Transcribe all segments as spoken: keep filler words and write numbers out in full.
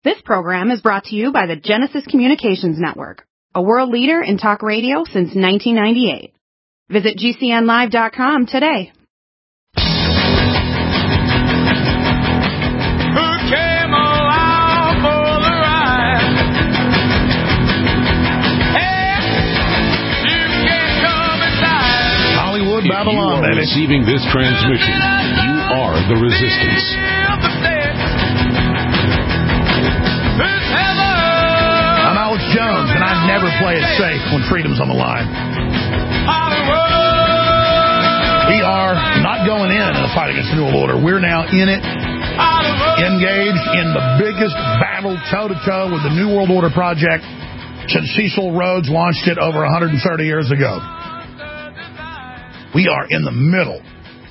This program is brought to you by the Genesis Communications Network, a world leader in talk radio since nineteen ninety-eight. Visit G C N live dot com today. Hollywood Babylon, if you are receiving this transmission, you are the resistance. I'm Alex Jones, and I never play it safe when freedom's on the line. We are not going in in a fight against the New World Order. We're now in it, engaged in the biggest battle toe-to-toe with the New World Order project since Cecil Rhodes launched it over one hundred thirty years ago. We are in the middle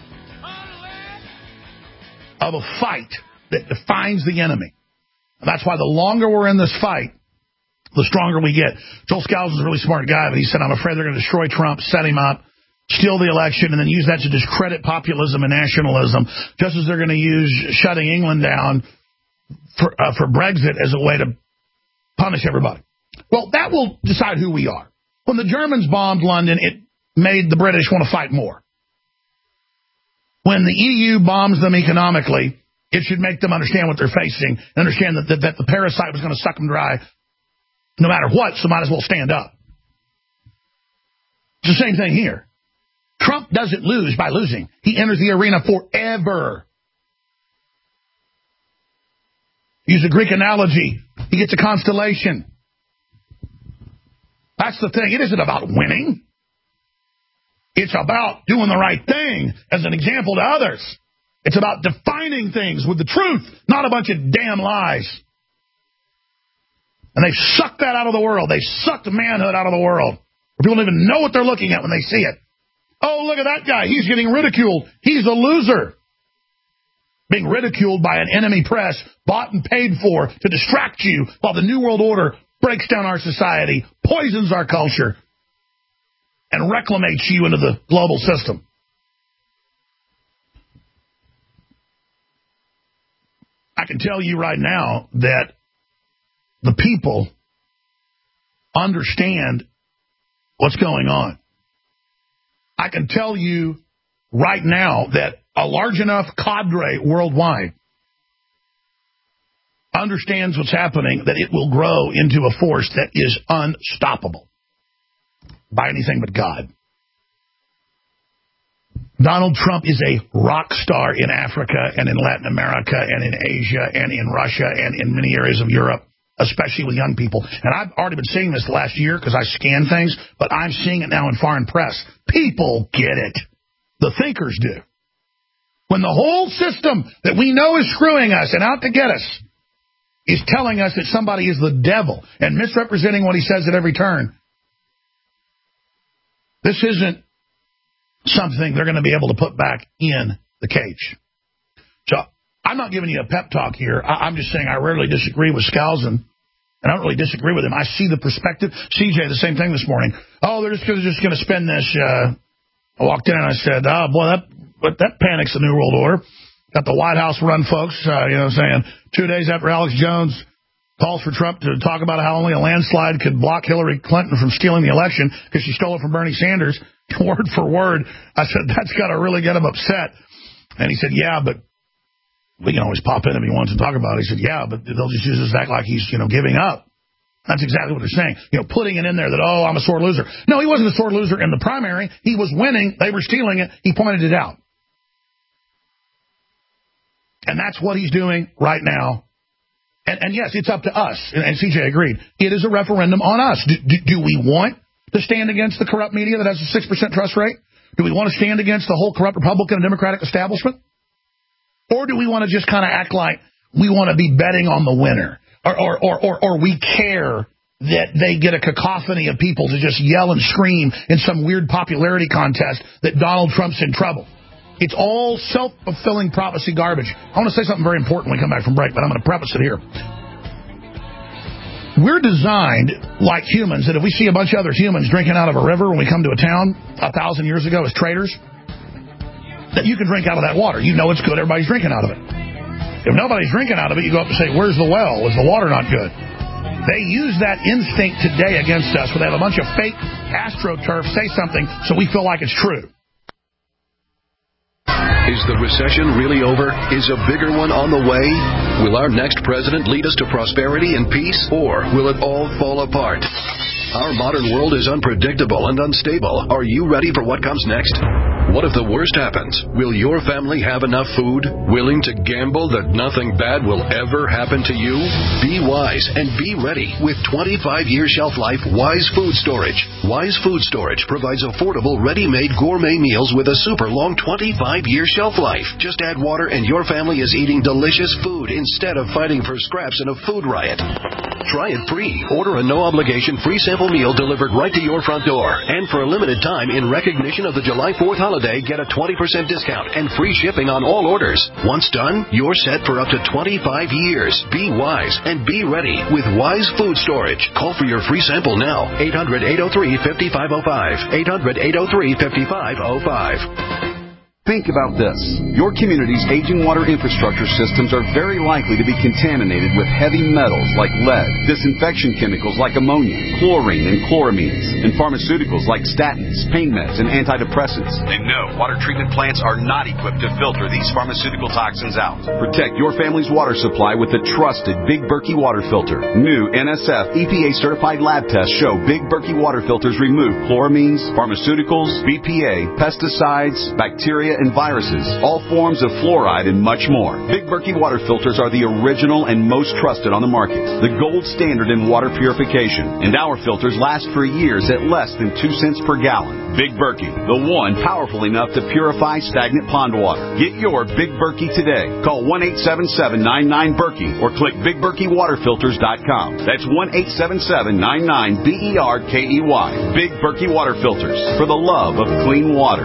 of a fight that defines the enemy. And that's why the longer we're in this fight, the stronger we get. Joel Skousen's a really smart guy, but he said, I'm afraid they're going to destroy Trump, set him up, steal the election, and then use that to discredit populism and nationalism, just as they're going to use shutting England down for, uh, for Brexit as a way to punish everybody. Well, that will decide who we are. When the Germans bombed London, it made the British want to fight more. When the E U bombs them economically, it should make them understand what they're facing, and understand that, that, that the parasite was going to suck them dry no matter what, so might as well stand up. It's the same thing here. Trump doesn't lose by losing. He enters the arena forever. Use a Greek analogy. He gets a constellation. That's the thing. It isn't about winning. It's about doing the right thing as an example to others. It's about defining things with the truth, not a bunch of damn lies. And they've sucked that out of the world. They've sucked manhood out of the world. People don't even know what they're looking at when they see it. Oh, look at that guy. He's getting ridiculed. He's a loser. Being ridiculed by an enemy press, bought and paid for to distract you while the New World Order breaks down our society, poisons our culture, and reclamates you into the global system. I can tell you right now that the people understand what's going on. I can tell you right now that a large enough cadre worldwide understands what's happening, that it will grow into a force that is unstoppable by anything but God. Donald Trump is a rock star in Africa and in Latin America and in Asia and in Russia and in many areas of Europe, especially with young people. And I've already been seeing this last year because I scan things, but I'm seeing it now in foreign press. People get it. The thinkers do. When the whole system that we know is screwing us and out to get us is telling us that somebody is the devil and misrepresenting what he says at every turn, this isn't something they're going to be able to put back in the cage. So I'm not giving you a pep talk here. I'm just saying I rarely disagree with Skousen, and I don't really disagree with him. I see the perspective. C J, the same thing this morning. Oh, they're just, just going to spend this. Uh, I walked in and I said, oh, boy, that but that panics the New World Order. Got the White House run folks, uh, you know, saying two days after Alex Jones calls for Trump to talk about how only a landslide could block Hillary Clinton from stealing the election because she stole it from Bernie Sanders, word for word. I said, that's got to really get him upset. And he said, yeah, but we can always pop in if he wants to talk about it. He said, yeah, but they'll just use this act like he's, you know, giving up. That's exactly what they're saying. You know, putting it in there that, oh, I'm a sore loser. No, he wasn't a sore loser in the primary. He was winning. They were stealing it. He pointed it out. And that's what he's doing right now. And, and yes, it's up to us. And, and C J agreed. It is a referendum on us. Do, do, do we want to stand against the corrupt media that has a six percent trust rate? Do we want to stand against the whole corrupt Republican and Democratic establishment? Or do we want to just kind of act like we want to be betting on the winner? Or, or, or, or, or we care that they get a cacophony of people to just yell and scream in some weird popularity contest that Donald Trump's in trouble? It's all self-fulfilling prophecy garbage. I want to say something very important when we come back from break, but I'm going to preface it here. We're designed like humans that if we see a bunch of other humans drinking out of a river when we come to a town a thousand years ago as traders, that you can drink out of that water. You know it's good. Everybody's drinking out of it. If nobody's drinking out of it, you go up and say, where's the well? Is the water not good? They use that instinct today against us where they have a bunch of fake AstroTurf say something so we feel like it's true. Is the recession really over? Is a bigger one on the way? Will our next president lead us to prosperity and peace, or will it all fall apart? Our modern world is unpredictable and unstable. Are you ready for what comes next? What if the worst happens? Will your family have enough food? Willing to gamble that nothing bad will ever happen to you? Be wise and be ready with twenty-five year shelf life Wise Food Storage. Wise Food Storage provides affordable, ready-made gourmet meals with a super long twenty-five year shelf life. Just add water and your family is eating delicious food instead of fighting for scraps in a food riot. Try it free. Order a no-obligation free sample meal delivered right to your front door. And for a limited time, in recognition of the July fourth holiday, get a twenty percent discount and free shipping on all orders. Once done, you're set for up to twenty-five years. Be wise and be ready with Wise Food Storage. Call for your free sample now. eight hundred, eight oh three, five five oh five. eight hundred, eight oh three, five five oh five. Think about this. Your community's aging water infrastructure systems are very likely to be contaminated with heavy metals like lead, disinfection chemicals like ammonia, chlorine and chloramines, and pharmaceuticals like statins, pain meds, and antidepressants. And no, water treatment plants are not equipped to filter these pharmaceutical toxins out. Protect your family's water supply with the trusted Big Berkey water filter. New N S F E P A-certified lab tests show Big Berkey water filters remove chloramines, pharmaceuticals, B P A, pesticides, bacteria, and viruses, all forms of fluoride, and much more. Big Berkey water filters are the original and most trusted on the market, the gold standard in water purification, and our filters last for years at less than two cents per gallon. Big Berkey, the one powerful enough to purify stagnant pond water. Get your Big Berkey today. Call one eight seven seven, nine nine, Berkey or click big berkey water filters dot com. That's one eight seven seven, nine nine, B E R K E Y. Big Berkey water filters, for the love of clean water.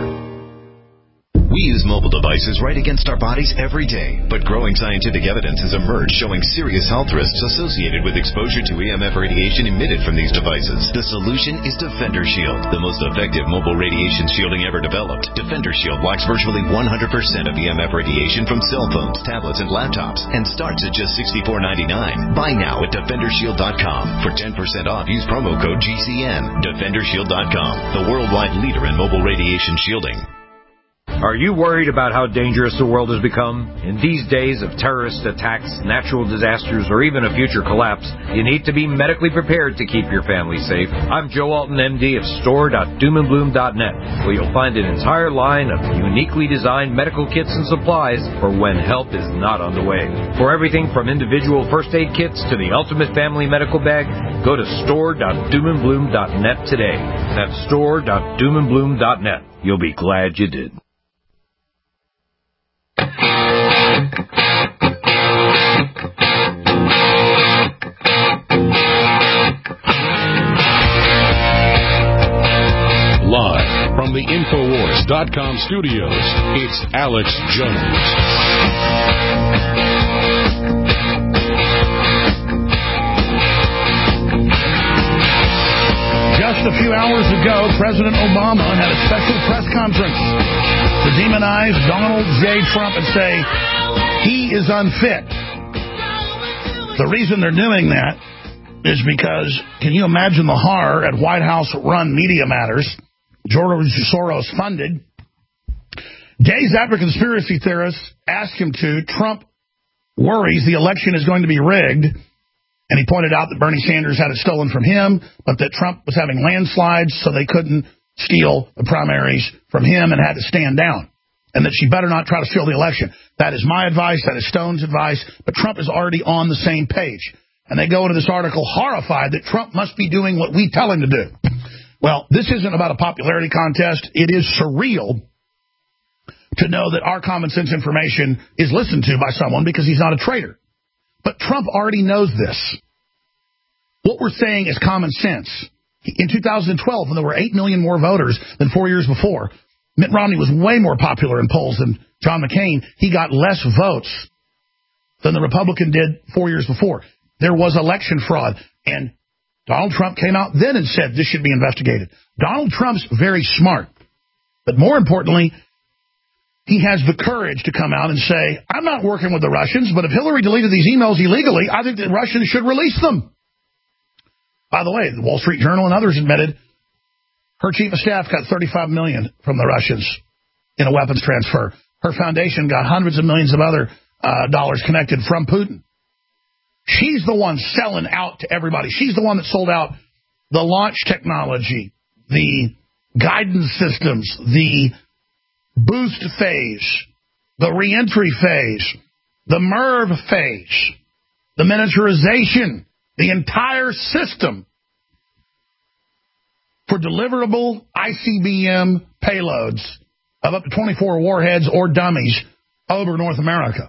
We use mobile devices right against our bodies every day, but growing scientific evidence has emerged showing serious health risks associated with exposure to E M F radiation emitted from these devices. The solution is Defender Shield, the most effective mobile radiation shielding ever developed. Defender Shield blocks virtually one hundred percent of E M F radiation from cell phones, tablets, and laptops, and starts at just sixty-four ninety-nine. Buy now at defender shield dot com. For ten percent off, use promo code G C N. defender shield dot com, the worldwide leader in mobile radiation shielding. Are you worried about how dangerous the world has become? In these days of terrorist attacks, natural disasters, or even a future collapse, you need to be medically prepared to keep your family safe. I'm Joe Alton, M D of store dot doom and bloom dot net, where you'll find an entire line of uniquely designed medical kits and supplies for when help is not on the way. For everything from individual first aid kits to the ultimate family medical bag, go to store dot doom and bloom dot net today. That's store dot doom and bloom dot net. You'll be glad you did. Live from the Infowars dot com studios, it's Alex Jones. Just a few hours ago, President Obama had a special press conference to demonize Donald J. Trump and say he is unfit. The reason they're doing that is because, can you imagine the horror at White House-run Media Matters, George Soros funded? Days after conspiracy theorists asked him to, Trump worries the election is going to be rigged, and he pointed out that Bernie Sanders had it stolen from him, but that Trump was having landslides, so they couldn't steal the primaries from him and had to stand down, and that she better not try to steal the election. That is my advice. That is Stone's advice. But Trump is already on the same page. And they go into this article horrified that Trump must be doing what we tell him to do. Well, this isn't about a popularity contest. It is surreal to know that our common sense information is listened to by someone because he's not a traitor. But Trump already knows this. What we're saying is common sense. In two thousand twelve, when there were eight million more voters than four years before, Mitt Romney was way more popular in polls than John McCain. He got less votes than the Republican did four years before. There was election fraud, and Donald Trump came out then and said this should be investigated. Donald Trump's very smart, but more importantly, he has the courage to come out and say, I'm not working with the Russians, but if Hillary deleted these emails illegally, I think the Russians should release them. By the way, the Wall Street Journal and others admitted her chief of staff got thirty-five million dollars from the Russians in a weapons transfer. Her foundation got hundreds of millions of other uh, dollars connected from Putin. She's the one selling out to everybody. She's the one that sold out the launch technology, the guidance systems, the boost phase, the reentry phase, the MERV phase, the miniaturization, the entire system for deliverable I C B M payloads of up to twenty-four warheads or dummies over North America.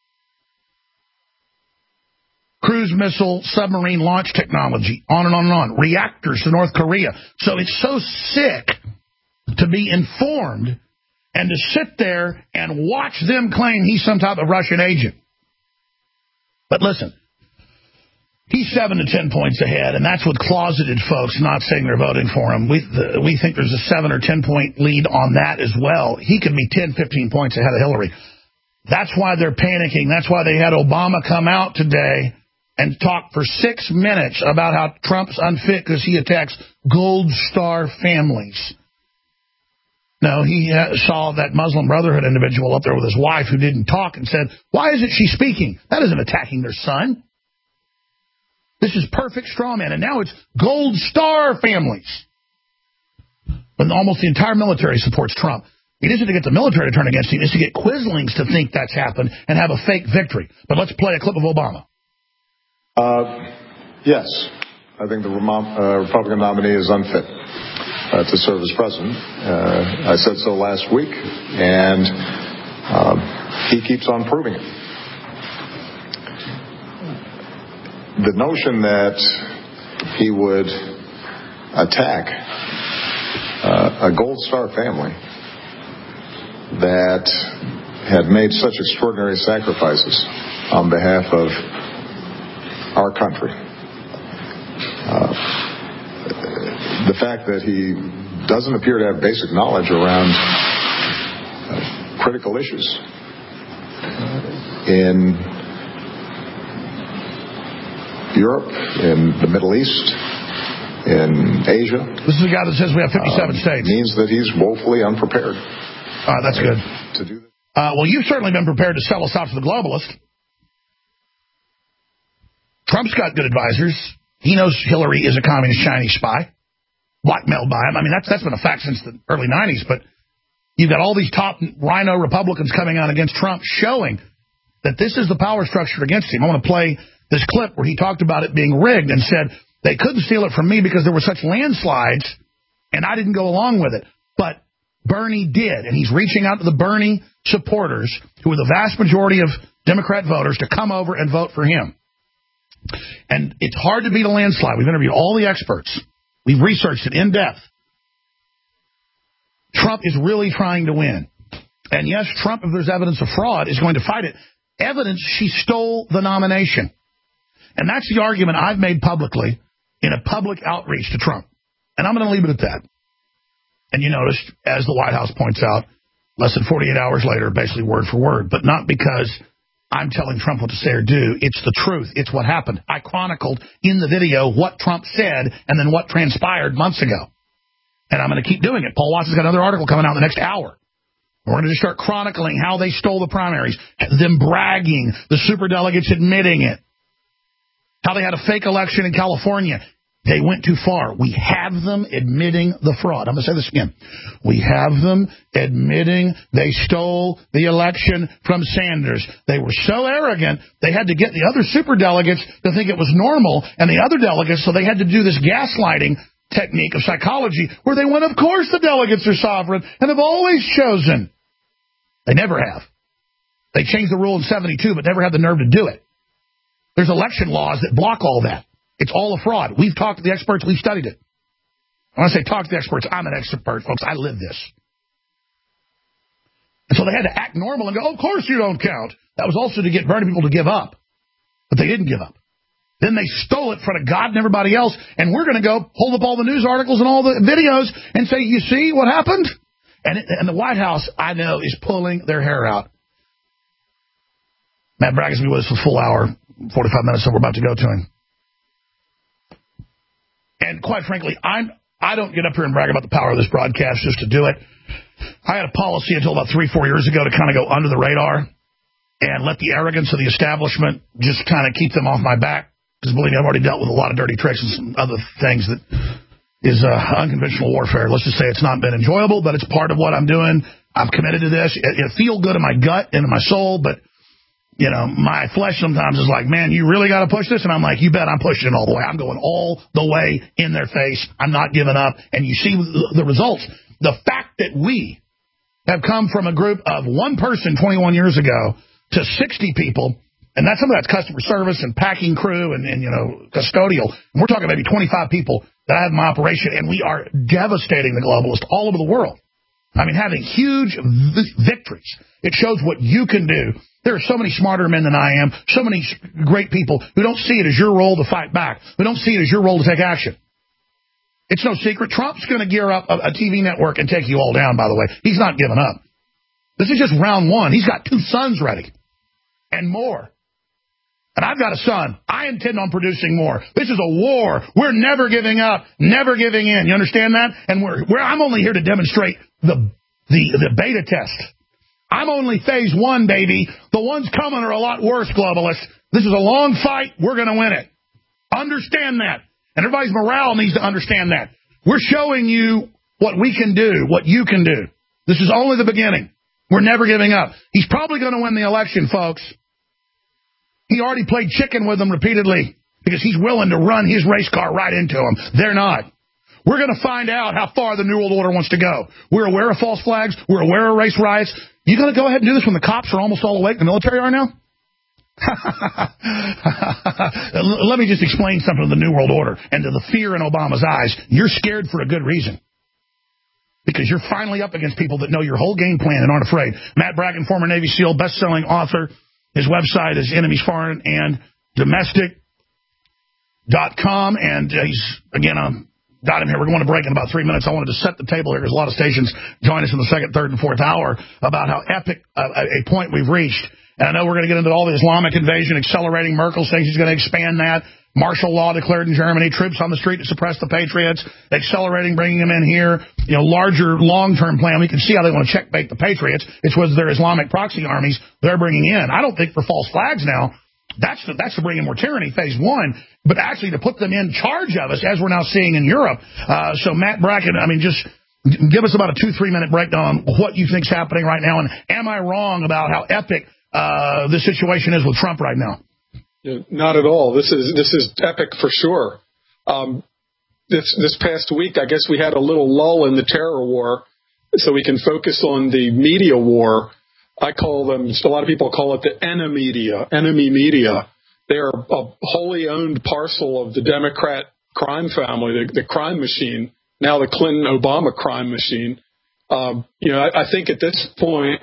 Cruise missile, submarine launch technology, on and on and on. Reactors to North Korea. So it's so sick to be informed and to sit there and watch them claim he's some type of Russian agent. But listen, he's seven to ten points ahead, and that's with closeted folks not saying they're voting for him. We the, we think there's a seven or ten point lead on that as well. He could be ten, fifteen points ahead of Hillary. That's why they're panicking. That's why they had Obama come out today and talk for six minutes about how Trump's unfit because he attacks Gold Star families. No, he uh, saw that Muslim Brotherhood individual up there with his wife who didn't talk and said, why isn't she speaking? That isn't attacking their son. This is perfect straw man, and now it's Gold Star families. But almost the entire military supports Trump. It isn't to get the military to turn against him. It's to get Quislings to think that's happened and have a fake victory. But let's play a clip of Obama. Uh, yes, I think the uh, Republican nominee is unfit uh, to serve as president. Uh, I said so last week, and uh, he keeps on proving it. The notion that he would attack uh, a Gold Star family that had made such extraordinary sacrifices on behalf of our country. Uh, the fact that he doesn't appear to have basic knowledge around uh, critical issues in Europe, in the Middle East, in Asia. This is a guy that says we have fifty-seven um, states. Means that he's woefully unprepared. Uh, that's good. To do that. Uh, well, you've certainly been prepared to sell us out to the globalists. Trump's got good advisors. He knows Hillary is a communist Chinese spy, blackmailed by him. I mean, that's that's been a fact since the early nineties, but you've got all these top rhino Republicans coming out against Trump showing that this is the power structure against him. I want to play this clip where he talked about it being rigged and said they couldn't steal it from me because there were such landslides and I didn't go along with it. But Bernie did, and he's reaching out to the Bernie supporters, who are the vast majority of Democrat voters, to come over and vote for him. And it's hard to beat a landslide. We've interviewed all the experts. We've researched it in depth. Trump is really trying to win. And yes, Trump, if there's evidence of fraud, is going to fight it. Evidence she stole the nomination. And that's the argument I've made publicly in a public outreach to Trump. And I'm going to leave it at that. And you notice, as the White House points out, less than forty-eight hours later, basically word for word, but not because I'm telling Trump what to say or do. It's the truth. It's what happened. I chronicled in the video what Trump said and then what transpired months ago. And I'm going to keep doing it. Paul Watson's got another article coming out in the next hour. We're going to just start chronicling how they stole the primaries, them bragging, the superdelegates admitting it, how they had a fake election in California. They went too far. We have them admitting the fraud. I'm going to say this again. We have them admitting they stole the election from Sanders. They were so arrogant, they had to get the other superdelegates to think it was normal, and the other delegates, so they had to do this gaslighting technique of psychology where they went, of course the delegates are sovereign and have always chosen. They never have. They changed the rule in seventy-two, but never had the nerve to do it. There's election laws that block all that. It's all a fraud. We've talked to the experts. We've studied it. When I say talk to the experts, I'm an expert, folks. I live this. And so they had to act normal and go, oh, of course you don't count. That was also to get Bernie people to give up. But they didn't give up. Then they stole it in front of God and everybody else, and we're going to go hold up all the news articles and all the videos and say, you see what happened? And, it, and the White House, I know, is pulling their hair out. Matt Bragg's going to be with us for a full hour, forty-five minutes, so we're about to go to him. And quite frankly, I'm, I don't get up here and brag about the power of this broadcast just to do it. I had a policy until about three, four years ago to kind of go under the radar and let the arrogance of the establishment just kind of keep them off my back. Because believe me, I've already dealt with a lot of dirty tricks and some other things that is uh, unconventional warfare. Let's just say it's not been enjoyable, but it's part of what I'm doing. I'm committed to this. It, it feels good in my gut and in my soul, but, you know, my flesh sometimes is like, man, you really got to push this? And I'm like, you bet I'm pushing it all the way. I'm going all the way in their face. I'm not giving up. And you see the, the results. The fact that we have come from a group of one person twenty-one years ago to sixty people, and that's some of that's customer service and packing crew and, and you know, custodial. And we're talking maybe twenty-five people that I have in my operation, and we are devastating the globalists all over the world. I mean, having huge v- victories. It shows what you can do. There are so many smarter men than I am, so many great people who don't see it as your role to fight back, who don't see it as your role to take action. It's no secret. Trump's going to gear up a, a T V network and take you all down, by the way. He's not giving up. This is just round one. He's got two sons ready and more. And I've got a son. I intend on producing more. This is a war. We're never giving up, never giving in. You understand that? And we're, we're I'm only here to demonstrate the, the, the beta test. I'm only phase one, baby. The ones coming are a lot worse, globalists. This is a long fight. We're going to win it. Understand that. And everybody's morale needs to understand that. We're showing you what we can do, what you can do. This is only the beginning. We're never giving up. He's probably going to win the election, folks. He already played chicken with them repeatedly because he's willing to run his race car right into them. They're not. We're going to find out how far the New World Order wants to go. We're aware of false flags. We're aware of race riots. You going to go ahead and do this when the cops are almost all awake? The military are now? Let me just explain something to the New World Order and to the fear in Obama's eyes. You're scared for a good reason. Because you're finally up against people that know your whole game plan and aren't afraid. Matt Bracken, former Navy SEAL, best-selling author. His website is enemies foreign and domestic dot com. And uh, he's, again, um, got him here. We're going to break in about three minutes. I wanted to set the table here because a lot of stations join us in the second, third, and fourth hour about how epic uh, a point we've reached. And I know we're going to get into all the Islamic invasion accelerating. Merkel saying she's going to expand that. Martial law declared in Germany. Troops on the street to suppress the patriots. Accelerating, bringing them in here. You know, larger, long-term plan. We can see how they want to checkmate the patriots. It's with their Islamic proxy armies they're bringing in. I don't think for false flags now. That's the, that's to bring in more tyranny, phase one. But actually to put them in charge of us, as we're now seeing in Europe. Uh, so Matt Bracken, I mean, just give us about a two, three-minute breakdown on what you think's happening right now. And am I wrong about how epic uh, the situation is with Trump right now? Not at all. This is this is epic for sure. Um, this this past week, I guess we had a little lull in the terror war, so we can focus on the media war. I call them. A lot of people call it the enemy media. Enemy media. They are a wholly owned parcel of the Democrat crime family, the, the crime machine. Now the Clinton-Obama crime machine. Um, you know, I, I think at this point,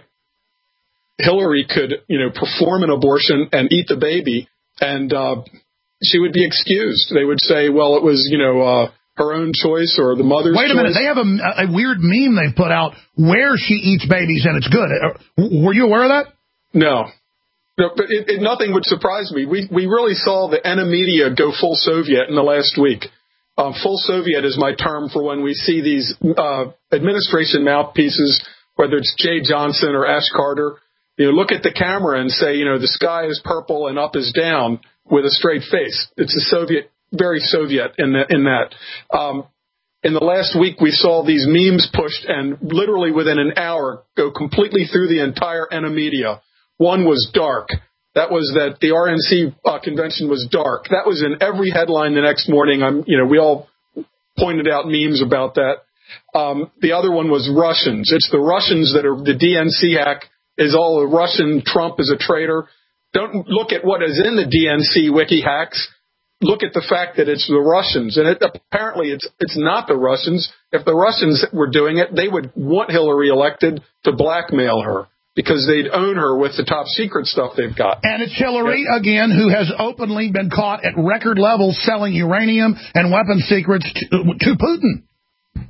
Hillary could, you know, perform an abortion and eat the baby. And uh, she would be excused. They would say, well, it was, you know, uh, her own choice or the mother's choice. Wait a minute. They have a, a weird meme they've put out where she eats babies, and it's good. Were you aware of that? No. No, but it, it, nothing would surprise me. We we really saw the enemy media go full Soviet in the last week. Um, full Soviet is my term for when we see these uh, administration mouthpieces, whether it's Jay Johnson or Ash Carter. You know, look at the camera and say, you know, the sky is purple and up is down with a straight face. It's a Soviet, very Soviet in, the, in that. Um, in the last week, we saw these memes pushed and literally within an hour go completely through the entire enemy media. One was dark. That was that the R N C uh, convention was dark. That was in every headline the next morning. I'm, you know, we all pointed out memes about that. Um, the other one was Russians. It's the Russians that are the D N C hack. Is all a Russian, Trump is a traitor. Don't look at what is in the D N C wiki hacks. Look at the fact that it's the Russians. And it, apparently it's it's not the Russians. If the Russians were doing it, they would want Hillary elected to blackmail her because they'd own her with the top secret stuff they've got. And it's Hillary, yeah. again, who has openly been caught at record levels selling uranium and weapons secrets to, to Putin.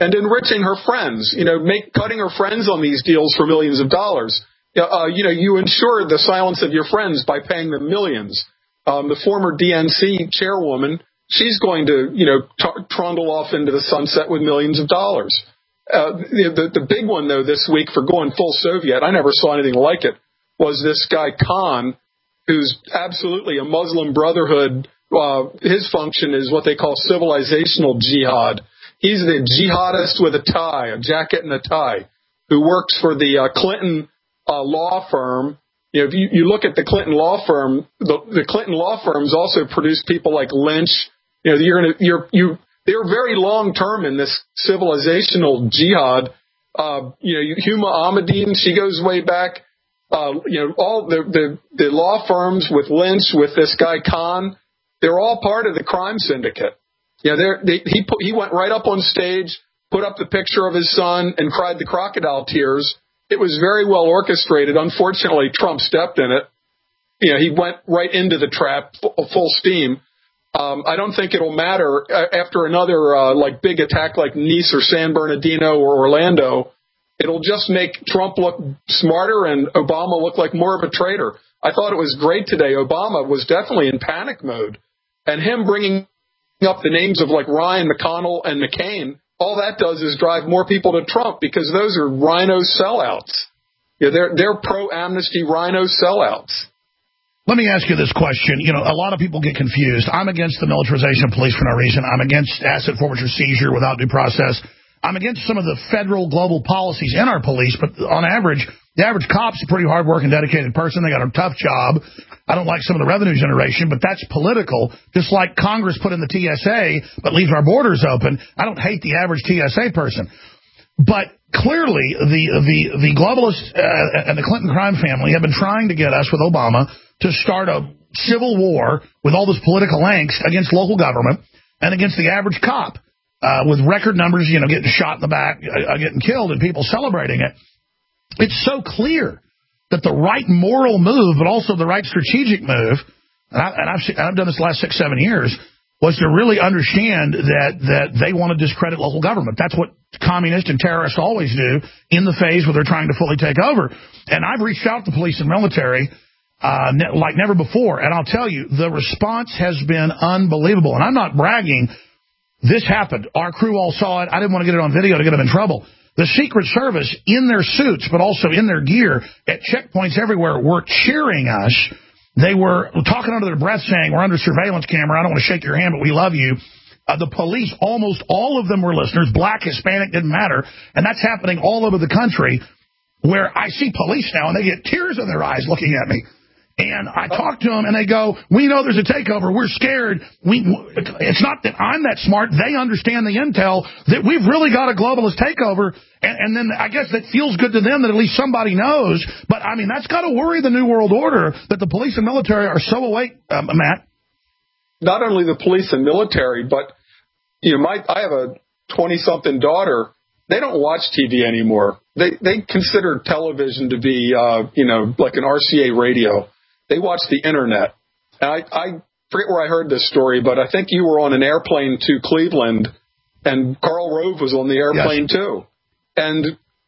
and enriching her friends, you know, make cutting her friends on these deals for millions of dollars. Uh, you know, you ensure the silence of your friends by paying them millions. Um, the former D N C chairwoman, she's going to, you know, t- trundle off into the sunset with millions of dollars. Uh, the, the, the big one, though, this week for going full Soviet, I never saw anything like it, was this guy Khan, who's absolutely a Muslim Brotherhood. Uh, his function is what they call civilizational jihad. He's the jihadist with a tie, a jacket and a tie, who works for the uh, Clinton uh, law firm. You know, if you, you look at the Clinton law firm, the, the Clinton law firms also produce people like Lynch. You know, you're gonna, you're, you, they're very long term in this civilizational jihad. Uh, you know, Huma Ahmadine, she goes way back. Uh, you know, all the, the, the law firms with Lynch, with this guy Khan, they're all part of the crime syndicate. Yeah, you know, they, he put, he went right up on stage, put up the picture of his son, and cried the crocodile tears. It was very well orchestrated. Unfortunately, Trump stepped in it. You know, he went right into the trap full steam. Um, I don't think it'll matter after another uh, like big attack like Nice or San Bernardino or Orlando. It'll just make Trump look smarter and Obama look like more of a traitor. I thought it was great today. Obama was definitely in panic mode, and him bringing up the names of like Ryan, McConnell, and McCain, all that does is drive more people to Trump because those are rhino sellouts. Yeah, they're they're pro-amnesty rhino sellouts. Let me ask you this question. You know, a lot of people get confused. I'm against the militarization of police for no reason. I'm against asset forfeiture seizure without due process. I'm against some of the federal global policies in our police, but on average, the average cop's a pretty hard-working, dedicated person. They got a tough job. I don't like some of the revenue generation, but that's political. Just like Congress put in the T S A, but leaves our borders open. I don't hate the average T S A person. But clearly, the the the globalists uh, and the Clinton crime family have been trying to get us with Obama to start a civil war with all this political angst against local government and against the average cop, uh, with record numbers, you know, getting shot in the back, uh, getting killed, and people celebrating it. It's so clear that the right moral move, but also the right strategic move, and, I, and I've, I've done this the last six, seven years, was to really understand that that they want to discredit local government. That's what communists and terrorists always do in the phase where they're trying to fully take over. And I've reached out to police and military uh, ne- like never before, and I'll tell you, the response has been unbelievable. And I'm not bragging. This happened. Our crew all saw it. I didn't want to get it on video to get them in trouble. The Secret Service, in their suits, but also in their gear, at checkpoints everywhere, were cheering us. They were talking under their breath saying, we're under surveillance camera. I don't want to shake your hand, but we love you. Uh, the police, almost all of them were listeners. Black, Hispanic, didn't matter. And that's happening all over the country, where I see police now, and they get tears in their eyes looking at me. And I talk to them, and they go, we know there's a takeover. We're scared. We, it's not that I'm that smart. They understand the intel that we've really got a globalist takeover. And, and then I guess that feels good to them that at least somebody knows. But, I mean, that's got to worry the New World Order that the police and military are so awake, um, Matt. Not only the police and military, but, you know, my I have a twenty-something daughter. They don't watch T V anymore. They they consider television to be, uh, you know, like an R C A radio. They watch the Internet. And I, I forget where I heard this story, but I think you were on an airplane to Cleveland, and Karl Rove was on the airplane, yes, too. And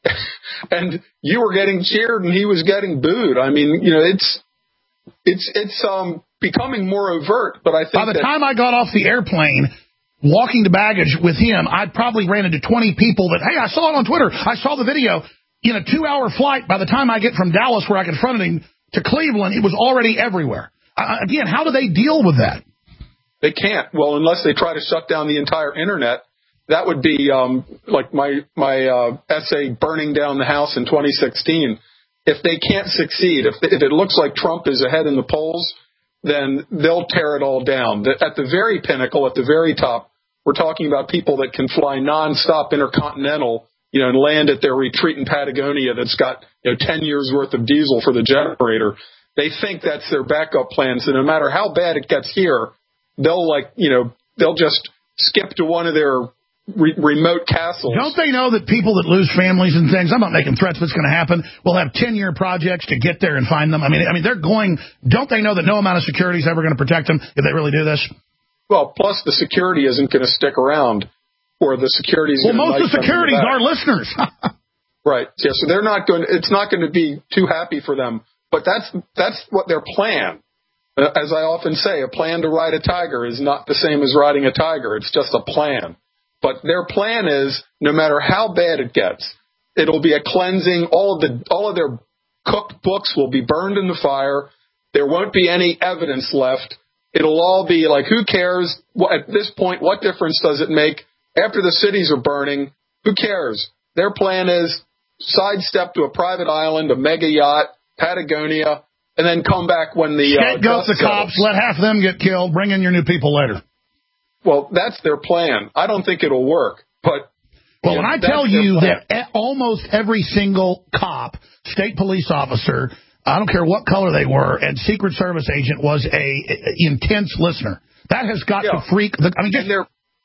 and you were getting cheered, and he was getting booed. I mean, you know, it's it's it's um becoming more overt, but I think by the that time I got off the airplane, walking the baggage with him, I'd probably ran into twenty people that, hey, I saw it on Twitter. I saw the video. In a two-hour flight, by the time I get from Dallas, where I confronted him, to Cleveland, it was already everywhere. Uh, again, how do they deal with that? They can't. Well, unless they try to shut down the entire Internet. That would be um, like my my uh, essay, Burning Down the House in twenty sixteen. If they can't succeed, if, if it looks like Trump is ahead in the polls, then they'll tear it all down. At the very pinnacle, at the very top, we're talking about people that can fly nonstop intercontinental, you know, and land at their retreat in Patagonia that's got, you know, ten years worth of diesel for the generator. They think that's their backup plan. So no matter how bad it gets here, they'll like, you know, they'll just skip to one of their re- remote castles. Don't they know that people that lose families and things, I'm not making threats, what's going to happen, will have ten-year projects to get there and find them? I mean, I mean, they're going, don't they know that no amount of security is ever going to protect them if they really do this? Well, plus the security isn't going to stick around. or the security's well, going to. Well, most of the securities are listeners. Right. Yeah. So they're not going. It's not going to be too happy for them. But that's that's what their plan. Uh, as I often say, a plan to ride a tiger is not the same as riding a tiger. It's just a plan. But their plan is, no matter how bad it gets, it'll be a cleansing. All of the all of their cooked books will be burned in the fire. There won't be any evidence left. It'll all be like, who cares? At this point, what difference does it make? After the cities are burning, who cares? Their plan is sidestep to a private island, a mega yacht, Patagonia, and then come back when the uh, scapegoat the cops, let half them get killed, bring in your new people later. Well, that's their plan. I don't think it'll work, but well, when I tell you that almost every single cop, state police officer, I don't care what color they were, and Secret Service agent was a, a intense listener. That has got yeah. to freak. The, I mean, just,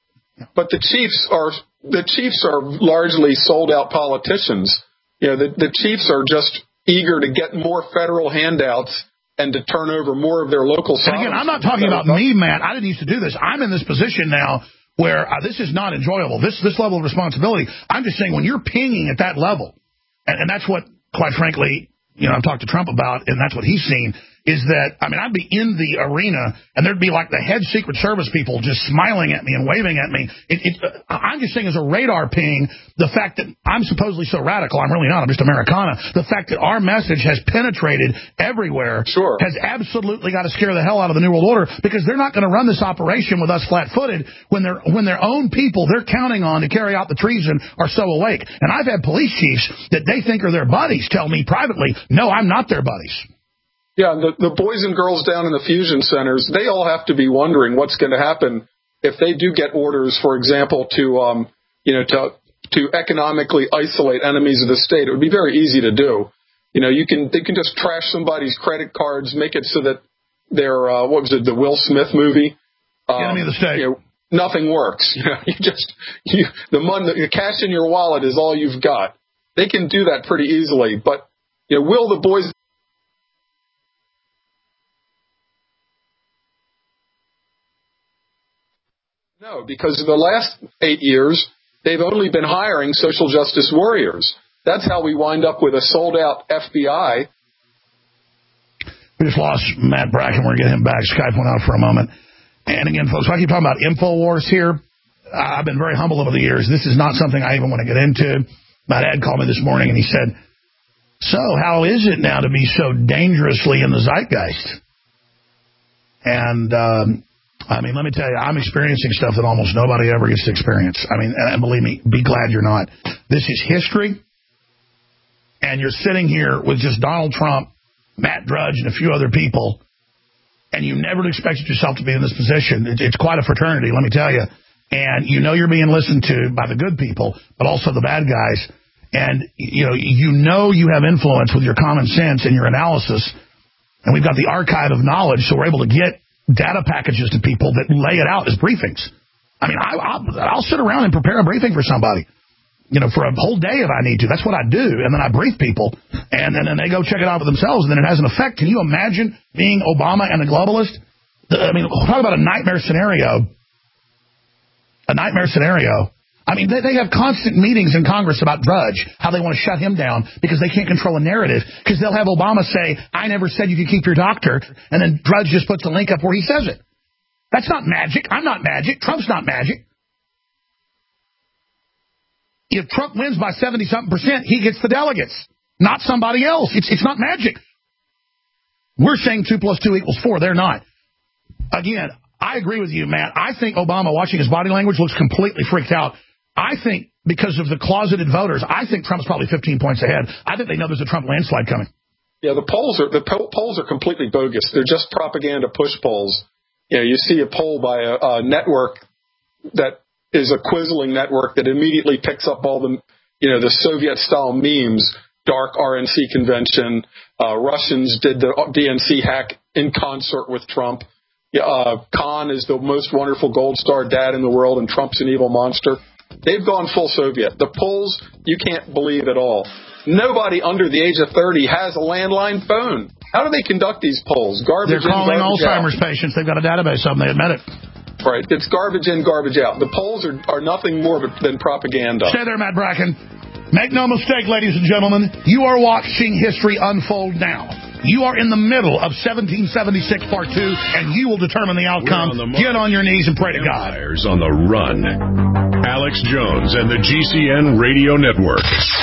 but the chiefs are the chiefs are largely sold out politicians. You know, the, the chiefs are just eager to get more federal handouts and to turn over more of their local sovereignty. And again, I'm not talking about me, Matt. I didn't used to do this. I'm in this position now where uh, this is not enjoyable. This this level of responsibility. I'm just saying, when you're pinging at that level, and, and that's what, quite frankly, you know, I've talked to Trump about, and that's what he's seen, is that, I mean, I'd be in the arena, and there'd be like the head Secret Service people just smiling at me and waving at me. It, it, uh, I'm just saying, as a radar ping, the fact that I'm supposedly so radical, I'm really not, I'm just Americana, the fact that our message has penetrated everywhere sure. has absolutely got to scare the hell out of the New World Order, because they're not going to run this operation with us flat-footed when, they're, when their own people they're counting on to carry out the treason are so awake. And I've had police chiefs that they think are their buddies tell me privately, no, I'm not their buddies. Yeah, the, the boys and girls down in the fusion centers, they all have to be wondering what's going to happen if they do get orders, for example, to um, you know, to to economically isolate enemies of the state. It would be very easy to do. You know, you can they can just trash somebody's credit cards, make it so that their uh, what was it, the Will Smith movie, um, Enemy of the State. You know, nothing works. You know, you just you the money, the cash in your wallet is all you've got. They can do that pretty easily, but you know, will the boys? No, because in the last eight years, they've only been hiring social justice warriors. That's how we wind up with a sold-out F B I. We just lost Matt Bracken. We're going to get him back. Skype went out for a moment. And again, folks, I keep talking about InfoWars here. I've been very humble over the years. This is not something I even want to get into. My dad called me this morning, and he said, so how is it now to be so dangerously in the zeitgeist? And... um I mean, let me tell you, I'm experiencing stuff that almost nobody ever gets to experience. I mean, and believe me, be glad you're not. This is history, and you're sitting here with just Donald Trump, Matt Drudge, and a few other people, and you never expected yourself to be in this position. It's quite a fraternity, let me tell you. And you know you're being listened to by the good people, but also the bad guys. And, you know, you know you have influence with your common sense and your analysis, and we've got the archive of knowledge, so we're able to get data packages to people that lay it out as briefings. I mean, I, I'll, I'll sit around and prepare a briefing for somebody, you know, for a whole day if I need to. That's what I do. And then I brief people, and then, then they go check it out for themselves, and then it has an effect. Can you imagine being Obama and a globalist? I mean, talk about a nightmare scenario. A nightmare scenario. I mean, they, they have constant meetings in Congress about Drudge, how they want to shut him down because they can't control a narrative, because they'll have Obama say, I never said you could keep your doctor, and then Drudge just puts the link up where he says it. That's not magic. I'm not magic. Trump's not magic. If Trump wins by seventy-something percent, he gets the delegates, not somebody else. It's, it's not magic. We're saying two plus two equals four. They're not. Again, I agree with you, Matt. I think Obama, watching his body language, looks completely freaked out. I think because of the closeted voters, I think Trump's probably fifteen points ahead. I think they know there's a Trump landslide coming. Yeah, the polls are the po- polls are completely bogus. They're just propaganda push polls. You know, you see a poll by a, a network that is a quizzling network that immediately picks up all the, you know, the Soviet-style memes. Dark R N C convention. Uh, Russians did the D N C hack in concert with Trump. Uh, Khan is the most wonderful gold star dad in the world, and Trump's an evil monster. They've gone full Soviet. The polls, you can't believe at all. Nobody under the age of thirty has a landline phone. How do they conduct these polls? Garbage. They're calling in, garbage Alzheimer's out. patients. They've got a database of them. They admit it. Right? It's garbage in, garbage out. The polls are, are nothing more than propaganda. Stay there, Matt Bracken. Make no mistake, ladies and gentlemen, you are watching history unfold now. You are in the middle of seventeen seventy-six Part two, and you will determine the outcome. On the Get on your knees and pray to God. Empires on the run. Alex Jones and the G C N Radio Network.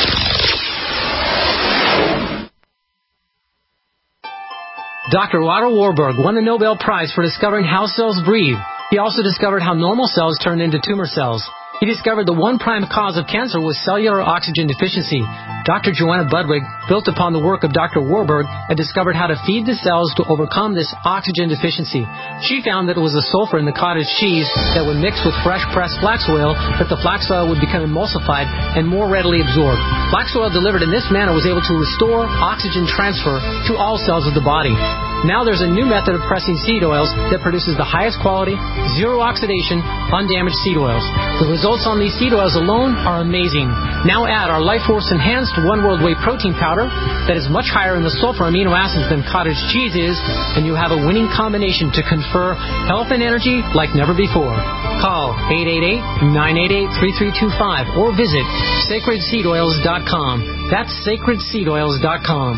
Doctor Otto Warburg won the Nobel Prize for discovering how cells breathe. He also discovered how normal cells turn into tumor cells. He discovered the one prime cause of cancer was cellular oxygen deficiency. Doctor Joanna Budwig built upon the work of Doctor Warburg and discovered how to feed the cells to overcome this oxygen deficiency. She found that it was the sulfur in the cottage cheese that would mix with fresh pressed flax oil that the flax oil would become emulsified and more readily absorbed. Flax oil delivered in this manner was able to restore oxygen transfer to all cells of the body. Now there's a new method of pressing seed oils that produces the highest quality, zero oxidation, undamaged seed oils. The results on these seed oils alone are amazing. Now add our Life Force Enhanced One World Whey Protein Powder that is much higher in the sulfur amino acids than cottage cheese is, and you have a winning combination to confer health and energy like never before. Call eight eight eight, nine eight eight, three three two five or visit sacred seed oils dot com. That's sacred seed oils dot com.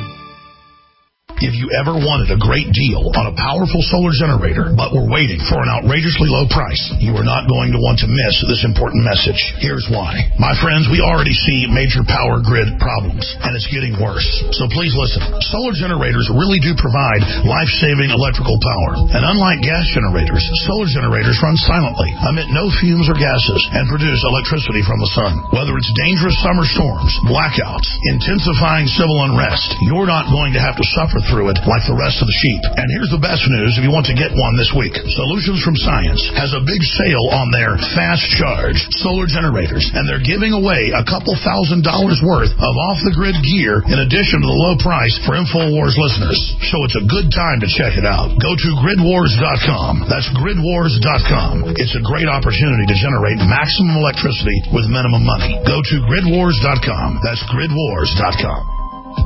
If you ever wanted a great deal on a powerful solar generator, but were waiting for an outrageously low price, you are not going to want to miss this important message. Here's why. My friends, we already see major power grid problems, and it's getting worse. So please listen. Solar generators really do provide life-saving electrical power. And unlike gas generators, solar generators run silently, emit no fumes or gases, and produce electricity from the sun. Whether it's dangerous summer storms, blackouts, intensifying civil unrest, you're not going to have to suffer through it like the rest of the sheep. And here's the best news if you want to get one this week. Solutions from Science has a big sale on their fast charge solar generators, and they're giving away a couple thousand dollars worth of off-the-grid gear in addition to the low price for InfoWars listeners. So it's a good time to check it out. Go to grid wars dot com. That's grid wars dot com. It's a great opportunity to generate maximum electricity with minimum money. Go to grid wars dot com. That's grid wars dot com.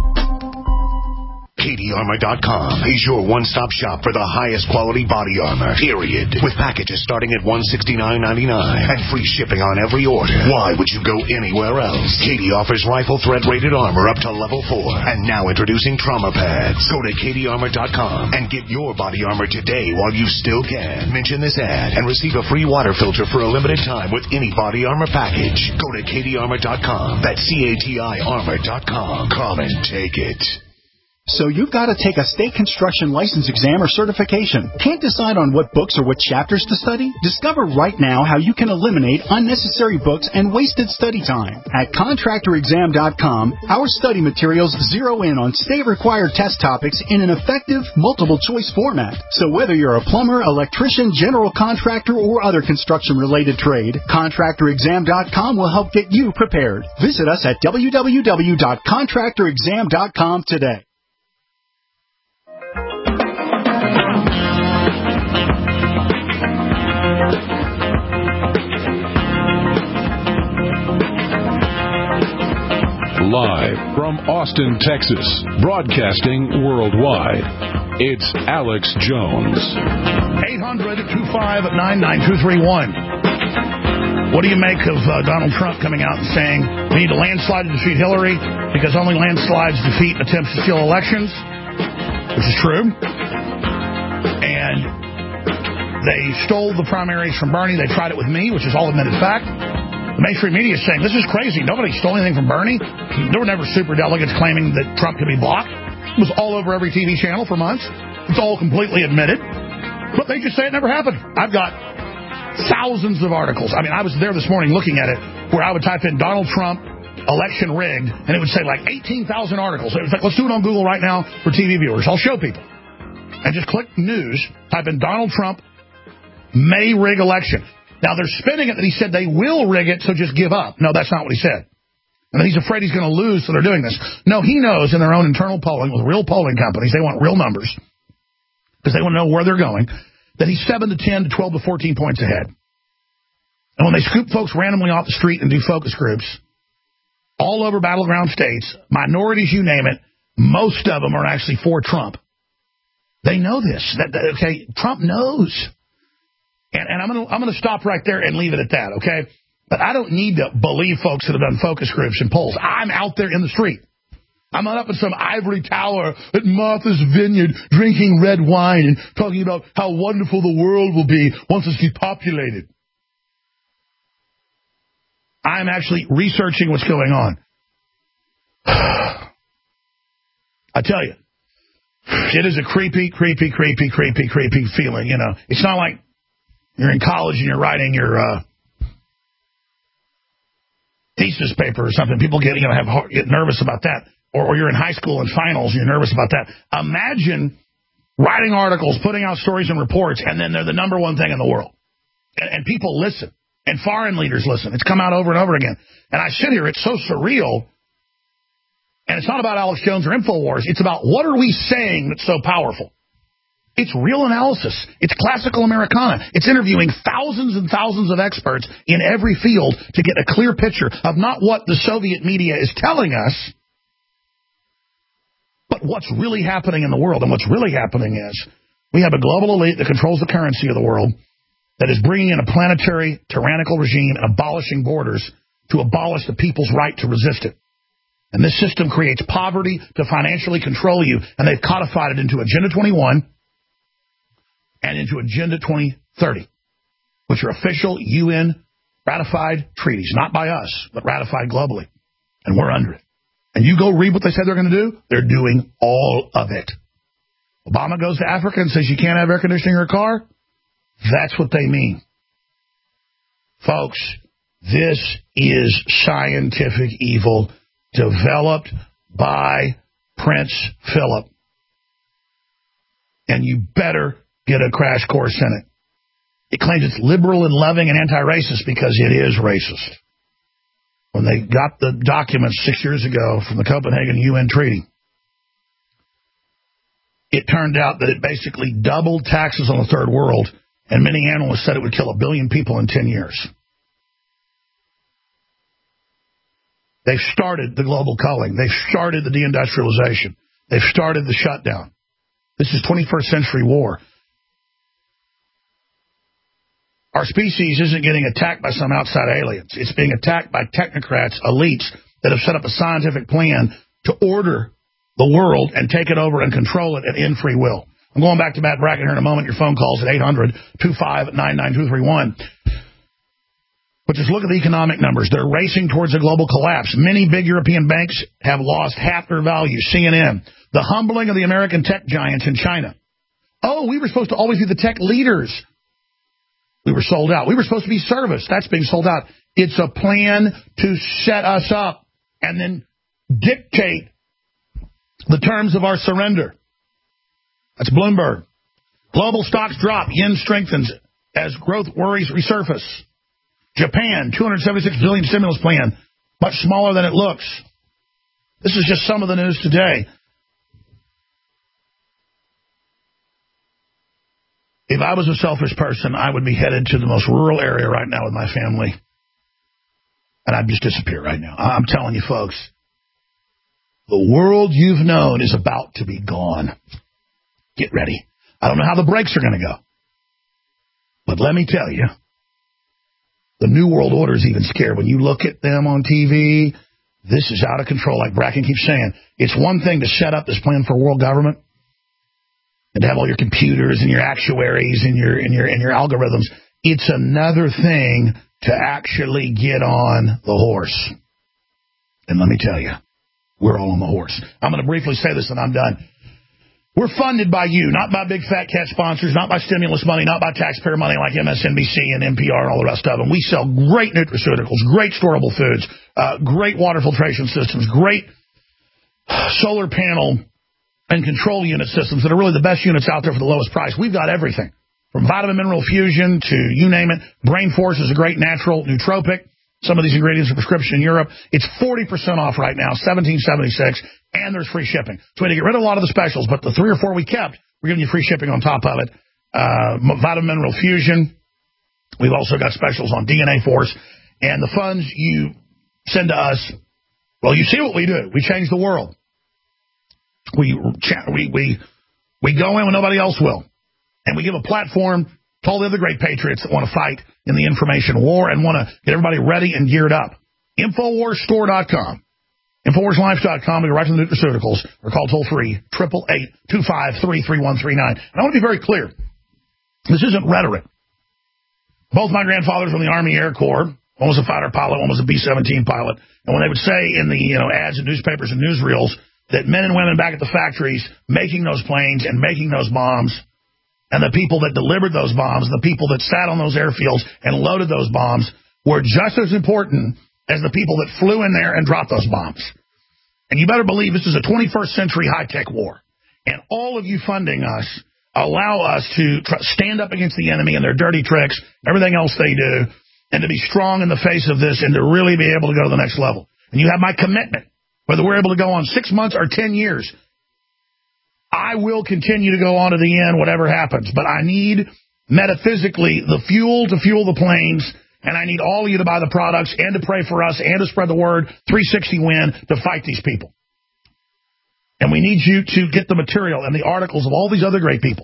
Katie Armor dot com is your one-stop shop for the highest quality body armor, period. With packages starting at one hundred sixty-nine ninety-nine and free shipping on every order. Why would you go anywhere else? Katie offers rifle thread-rated armor up to level four. And now introducing trauma pads. Go to Katie Armor dot com and get your body armor today while you still can. Mention this ad and receive a free water filter for a limited time with any body armor package. Go to Katie Armor dot com. That's C A T I Armor dot com. Come and take it. So you've got to take a state construction license exam or certification. Can't decide on what books or what chapters to study? Discover right now how you can eliminate unnecessary books and wasted study time. At contractor exam dot com, our study materials zero in on state-required test topics in an effective, multiple-choice format. So whether you're a plumber, electrician, general contractor, or other construction-related trade, contractor exam dot com will help get you prepared. Visit us at w w w dot contractor exam dot com today. Live from Austin, Texas, broadcasting worldwide, it's Alex Jones. eight hundred, two five nine, nine two three one. What do you make of uh, Donald Trump coming out and saying we need a landslide to defeat Hillary because only landslides defeat attempts to steal elections, which is true. And they stole the primaries from Bernie. They tried it with me, which is all admitted fact. The mainstream media is saying, this is crazy. Nobody stole anything from Bernie. There were never super delegates claiming that Trump could be blocked. It was all over every T V channel for months. It's all completely admitted. But they just say it never happened. I've got thousands of articles. I mean, I was there this morning looking at it where I would type in Donald Trump election rigged, and it would say like eighteen thousand articles. It was like, let's do it on Google right now for T V viewers. I'll show people. And just click news, type in Donald Trump may rig election. Now, they're spinning it that he said they will rig it, so just give up. No, that's not what he said. And he's afraid he's going to lose, so they're doing this. No, he knows in their own internal polling with real polling companies, they want real numbers because they want to know where they're going, that he's seven to ten to twelve to fourteen points ahead. And when they scoop folks randomly off the street and do focus groups all over battleground states, minorities, you name it, most of them are actually for Trump. They know this. That, that, okay, Trump knows. And, and I'm going to I'm going to stop right there and leave it at that, okay? But I don't need to believe folks that have done focus groups and polls. I'm out there in the street. I'm not up in some ivory tower at Martha's Vineyard drinking red wine and talking about how wonderful the world will be once it's depopulated. I'm actually researching what's going on. I tell you, it is a creepy, creepy, creepy, creepy, creepy feeling. You know, it's not like you're in college and you're writing your uh, thesis paper or something. People get, you know, have get nervous about that. Or, or you're in high school and finals and you're nervous about that. Imagine writing articles, putting out stories and reports, and then they're the number one thing in the world. And, and people listen. And foreign leaders listen. It's come out over and over again. And I sit here, it's so surreal. And it's not about Alex Jones or InfoWars. It's about what are we saying that's so powerful. It's real analysis. It's classical Americana. It's interviewing thousands and thousands of experts in every field to get a clear picture of not what the Soviet media is telling us, but what's really happening in the world. And what's really happening is we have a global elite that controls the currency of the world, that is bringing in a planetary tyrannical regime and abolishing borders to abolish the people's right to resist it. And this system creates poverty to financially control you, and they've codified it into Agenda twenty-one and into Agenda twenty thirty, which are official U N ratified treaties, not by us, but ratified globally. And we're under it. And you go read what they said they're going to do, they're doing all of it. Obama goes to Africa and says you can't have air conditioning in your car. That's what they mean. Folks, this is scientific evil developed by Prince Philip. And you better get a crash course in it. It claims it's liberal and loving and anti-racist because it is racist. When they got the documents six years ago from the Copenhagen U N Treaty, it turned out that it basically doubled taxes on the third world. And many analysts said it would kill a billion people in ten years. They've started the global culling. They've started the deindustrialization. They've started the shutdown. This is twenty-first century war. Our species isn't getting attacked by some outside aliens. It's being attacked by technocrats, elites, that have set up a scientific plan to order the world and take it over and control it in free will. I'm going back to Matt Bracken here in a moment. Your phone calls at eight hundred, two five nine, nine two three one. But just look at the economic numbers. They're racing towards a global collapse. Many big European banks have lost half their value. C N N. The humbling of the American tech giants in China. Oh, we were supposed to always be the tech leaders. We were sold out. We were supposed to be service. That's being sold out. It's a plan to set us up and then dictate the terms of our surrender. That's Bloomberg. Global stocks drop. Yen strengthens as growth worries resurface. Japan, two hundred seventy-six billion dollars stimulus plan, much smaller than it looks. This is just some of the news today. If I was a selfish person, I would be headed to the most rural area right now with my family. And I'd just disappear right now. I'm telling you, folks, the world you've known is about to be gone. Get ready. I don't know how the breaks are going to go. But let me tell you, the New World Order is even scared. When you look at them on T V, this is out of control. Like Bracken keeps saying, it's one thing to set up this plan for world government and to have all your computers and your actuaries and your and your and your algorithms. It's another thing to actually get on the horse. And let me tell you, we're all on the horse. I'm going to briefly say this and I'm done. We're funded by you, not by big fat cat sponsors, not by stimulus money, not by taxpayer money like M S N B C and N P R and all the rest of them. We sell great nutraceuticals, great storable foods, uh, great water filtration systems, great solar panel and control unit systems that are really the best units out there for the lowest price. We've got everything from vitamin mineral fusion to you name it. Brain Force is a great natural nootropic. Some of these ingredients are prescription in Europe. It's forty percent off right now, seventeen seventy-six, and there's free shipping. So we had to get rid of a lot of the specials, but the three or four we kept, we're giving you free shipping on top of it. Uh, vitamin mineral fusion. We've also got specials on D N A Force. And the funds you send to us, well, you see what we do. We change the world. We we we we go in when nobody else will. And we give a platform to all the other great patriots that want to fight in the information war and want to get everybody ready and geared up. Infowars Store dot com. Infowars Life dot com. Go right to the nutraceuticals or call toll-free, eight eight eight, two five three, three one three nine. And I want to be very clear. This isn't rhetoric. Both my grandfathers were in the Army Air Corps. One was a fighter pilot, one was a B seventeen pilot. And when they would say in the you know ads and newspapers and newsreels that men and women back at the factories making those planes and making those bombs, and the people that delivered those bombs, the people that sat on those airfields and loaded those bombs, were just as important as the people that flew in there and dropped those bombs. And you better believe this is a twenty-first century high-tech war. And all of you funding us allow us to try, stand up against the enemy and their dirty tricks, everything else they do, and to be strong in the face of this and to really be able to go to the next level. And you have my commitment, whether we're able to go on six months or ten years. I will continue to go on to the end, whatever happens. But I need, metaphysically, the fuel to fuel the planes, and I need all of you to buy the products and to pray for us and to spread the word, three sixty win, to fight these people. And we need you to get the material and the articles of all these other great people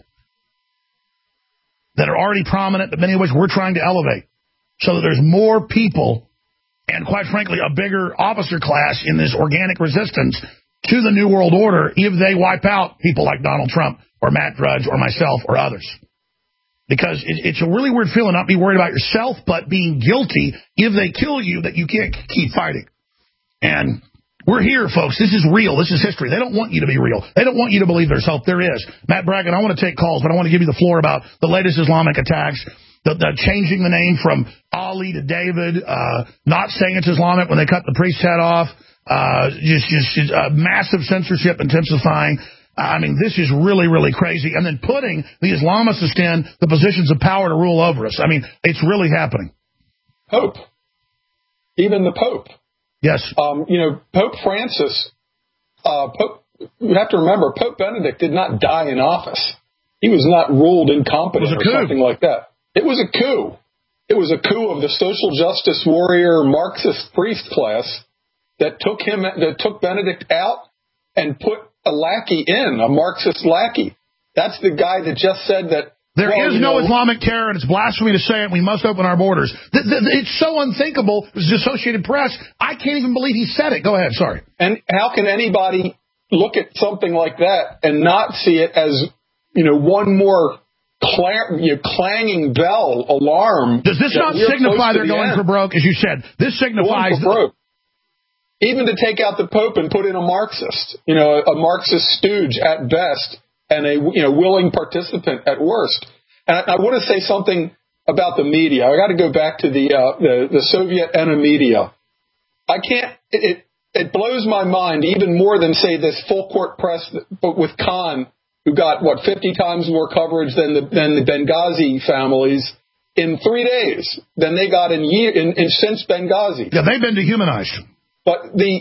that are already prominent, that many of which we're trying to elevate, so that there's more people and, quite frankly, a bigger officer class in this organic resistance to the New World Order if they wipe out people like Donald Trump or Matt Drudge or myself or others. Because it, it's a really weird feeling not be worried about yourself, but being guilty if they kill you that you can't keep fighting. And we're here, folks. This is real. This is history. They don't want you to be real. They don't want you to believe there's hope. There is. Matt Bracken, I want to take calls, but I want to give you the floor about the latest Islamic attacks, the, the changing the name from Ali to David, uh, not saying it's Islamic when they cut the priest's head off, uh, just, just uh, massive censorship intensifying. I mean, this is really, really crazy. And then putting the Islamists in the positions of power to rule over us. I mean, it's really happening. Pope. Even the Pope. Yes. Um, you know, Pope Francis, uh, Pope, you have to remember, Pope Benedict did not die in office. He was not ruled incompetent or something like that. It was a coup. It was a coup of the social justice warrior Marxist priest class that took him, that took Benedict out and put a lackey in, a Marxist lackey. That's the guy that just said that there well, is no know, Islamic terror, and it's blasphemy to say it. We must open our borders. The, the, it's so unthinkable. It was the Associated Press. I can't even believe he said it. Go ahead. Sorry. And how can anybody look at something like that and not see it as, you know, one more clang, you know, clanging bell alarm? Does this not signify they're going end. for broke, as you said? This signifies going for broke. Even to take out the Pope and put in a Marxist, you know, a, a Marxist stooge at best, and a you know willing participant at worst. And I, I want to say something about the media. I got to go back to the uh, the, the Soviet media. I can't. It, it blows my mind even more than say this full court press, but with Khan, who got what fifty times more coverage than the than the Benghazi families in three days than they got in year in, in since Benghazi. Yeah, they've been dehumanized. But the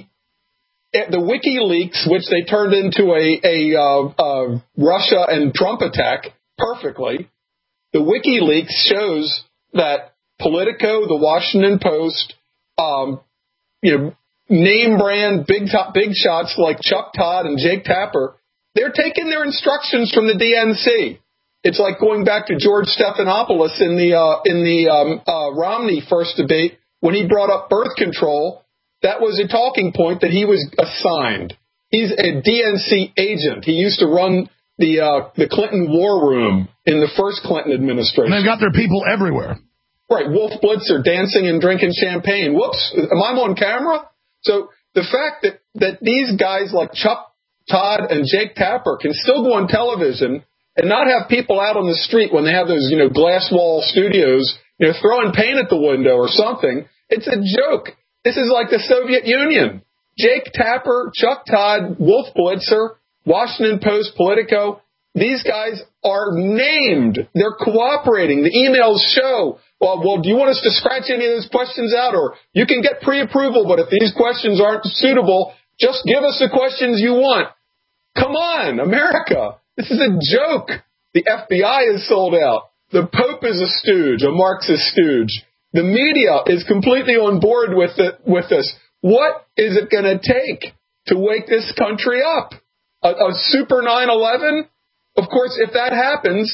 the WikiLeaks, which they turned into a, a uh, uh, Russia and Trump attack perfectly, the WikiLeaks shows that Politico, the Washington Post, um, you know, name brand big top, big shots like Chuck Todd and Jake Tapper, they're taking their instructions from the D N C. It's like going back to George Stephanopoulos in the uh, in the um, uh, Romney first debate when he brought up birth control. That was a talking point that he was assigned. He's a D N C agent. He used to run the uh, the Clinton war room in the first Clinton administration. And they've got their people everywhere. Right, Wolf Blitzer dancing and drinking champagne. Whoops, am I on camera? So the fact that, that these guys like Chuck Todd and Jake Tapper can still go on television and not have people out on the street when they have those, you know, glass wall studios, you know, throwing paint at the window or something, it's a joke. This is like the Soviet Union. Jake Tapper, Chuck Todd, Wolf Blitzer, Washington Post, Politico, these guys are named. They're cooperating. The emails show, well, well, do you want us to scratch any of those questions out? Or you can get pre-approval, but if these questions aren't suitable, just give us the questions you want. Come on, America. This is a joke. The F B I is sold out. The Pope is a stooge, a Marxist stooge. The media is completely on board with it, with this. What is it going to take to wake this country up? A, a super nine eleven? Of course, if that happens,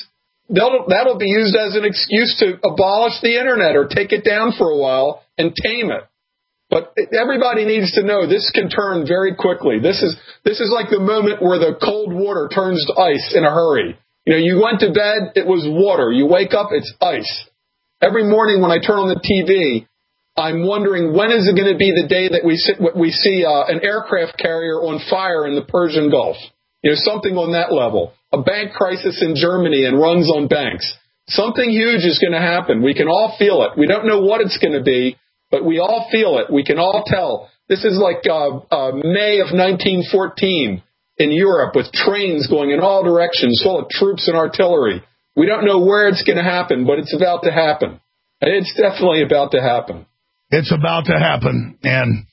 that'll, that'll be used as an excuse to abolish the Internet or take it down for a while and tame it. But everybody needs to know this can turn very quickly. This is this is like the moment where the cold water turns to ice in a hurry. You know, you went to bed, it was water. You wake up, it's ice. Every morning when I turn on the T V, I'm wondering when is it going to be the day that we sit, we see uh, an aircraft carrier on fire in the Persian Gulf. You know, something on that level. A bank crisis in Germany and runs on banks. Something huge is going to happen. We can all feel it. We don't know what it's going to be, but we all feel it. We can all tell. This is like uh, uh, May of nineteen fourteen in Europe with trains going in all directions full of troops and artillery. We don't know where it's going to happen, but it's about to happen. It's definitely about to happen. It's about to happen, and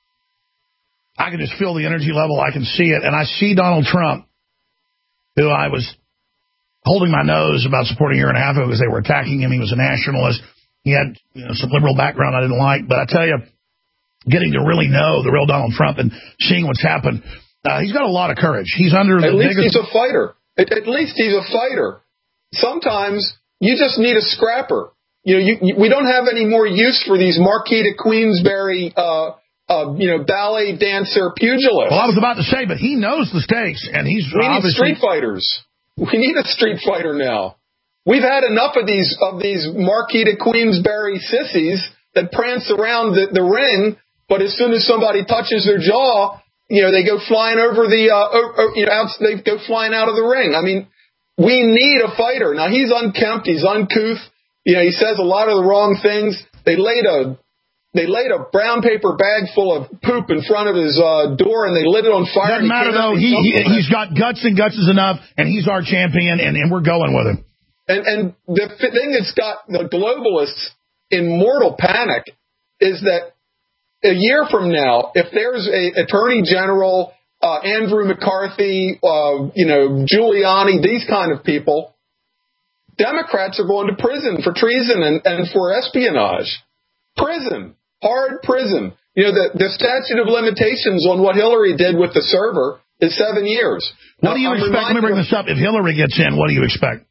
I can just feel the energy level. I can see it, and I see Donald Trump, who I was holding my nose about supporting a year and a half ago because they were attacking him. He was a nationalist. He had you know, some liberal background I didn't like. But I tell you, getting to really know the real Donald Trump and seeing what's happened, uh, he's got a lot of courage. He's under At the least biggest... he's a fighter. At, at least he's a fighter. Sometimes you just need a scrapper. You know, you, you, we don't have any more use for these Marquis de Queensberry, uh, uh, you know, ballet dancer pugilists. Well, I was about to say, but he knows the stakes, and he's we obviously... need street fighters. We need a street fighter now. We've had enough of these of these Marquis de Queensberry sissies that prance around the, the ring, but as soon as somebody touches their jaw, you know, they go flying over the, uh, over, you know, out, they go flying out of the ring. I mean, we need a fighter. Now, he's unkempt, he's uncouth. You know, he says a lot of the wrong things. They laid a they laid a brown paper bag full of poop in front of his uh, door, and they lit it on fire. Doesn't matter, though. He, he, he's got guts, and guts is enough, and he's our champion, and, and we're going with him. And, and the thing that's got the globalists in mortal panic is that a year from now, if there's a Attorney General, uh, Andrew McCarthy, uh, you know, Giuliani, these kind of people, Democrats are going to prison for treason and, and for espionage. Prison. Hard prison. You know, the, the statute of limitations on what Hillary did with the server is seven years. What do you I'm expect? Let me bring this up. If Hillary gets in, what do you expect?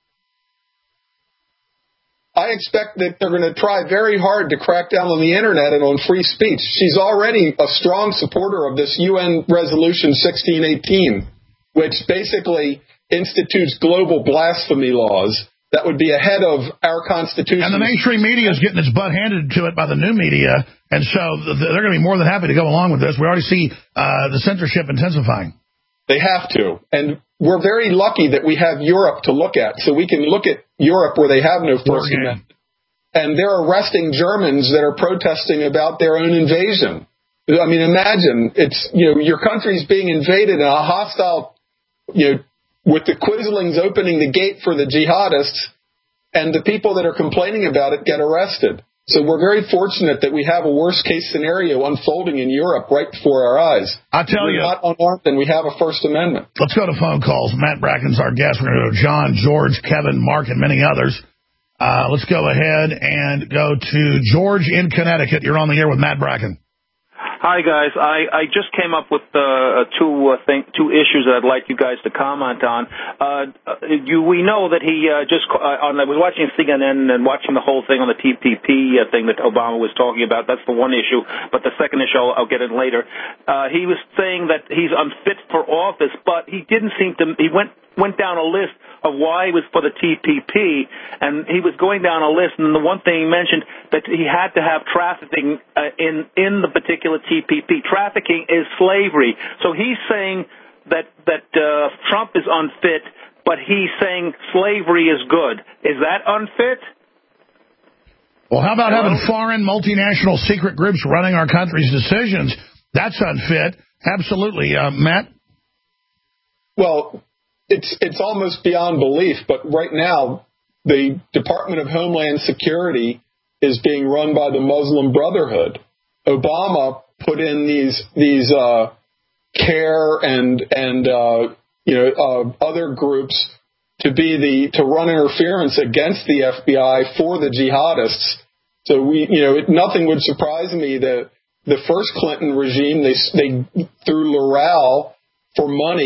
I expect that they're going to try very hard to crack down on the Internet and on free speech. She's already a strong supporter of this U N Resolution sixteen eighteen, which basically institutes global blasphemy laws that would be ahead of our Constitution. And the mainstream media is getting its butt handed to it by the new media, and so they're going to be more than happy to go along with this. We already see uh, the censorship intensifying. They have to. And we're very lucky that we have Europe to look at. So we can look at Europe where they have no First Amendment. And they're arresting Germans that are protesting about their own invasion. I mean, imagine it's, you know, your country's being invaded in a hostile, you know, with the Quislings opening the gate for the jihadists, and the people that are complaining about it get arrested. So we're very fortunate that we have a worst-case scenario unfolding in Europe right before our eyes. I tell we're you, not unarmed, and we have a First Amendment. Let's go to phone calls. Matt Bracken's our guest. We're going to go to John, George, Kevin, Mark, and many others. Uh, let's go ahead and go to George in Connecticut. You're on the air with Matt Bracken. Hi, guys. I, I just came up with uh, two uh, thing, two issues that I'd like you guys to comment on. Uh, you, we know that he uh, just uh, on. I was watching C N N and watching the whole thing on the T P P uh, thing that Obama was talking about. That's the one issue. But the second issue, I'll, I'll get in later. Uh, he was saying that he's unfit for office, but he didn't seem to. He went went down a list of why he was for the T P P, and he was going down a list, and the one thing he mentioned that he had to have trafficking uh, in in the particular T P P. Trafficking is slavery. So he's saying that that uh, Trump is unfit, but he's saying slavery is good. Is that unfit? Well, how about Hello? having foreign multinational secret groups running our country's decisions? That's unfit. Absolutely. Uh, Matt? Well, It's it's almost beyond belief, but right now the Department of Homeland Security is being run by the Muslim Brotherhood. Obama put in these these uh, CARE and and uh, you know uh, other groups to be the to run interference against the F B I for the jihadists. So we you know it, nothing would surprise me that the first Clinton regime they they through Loral for money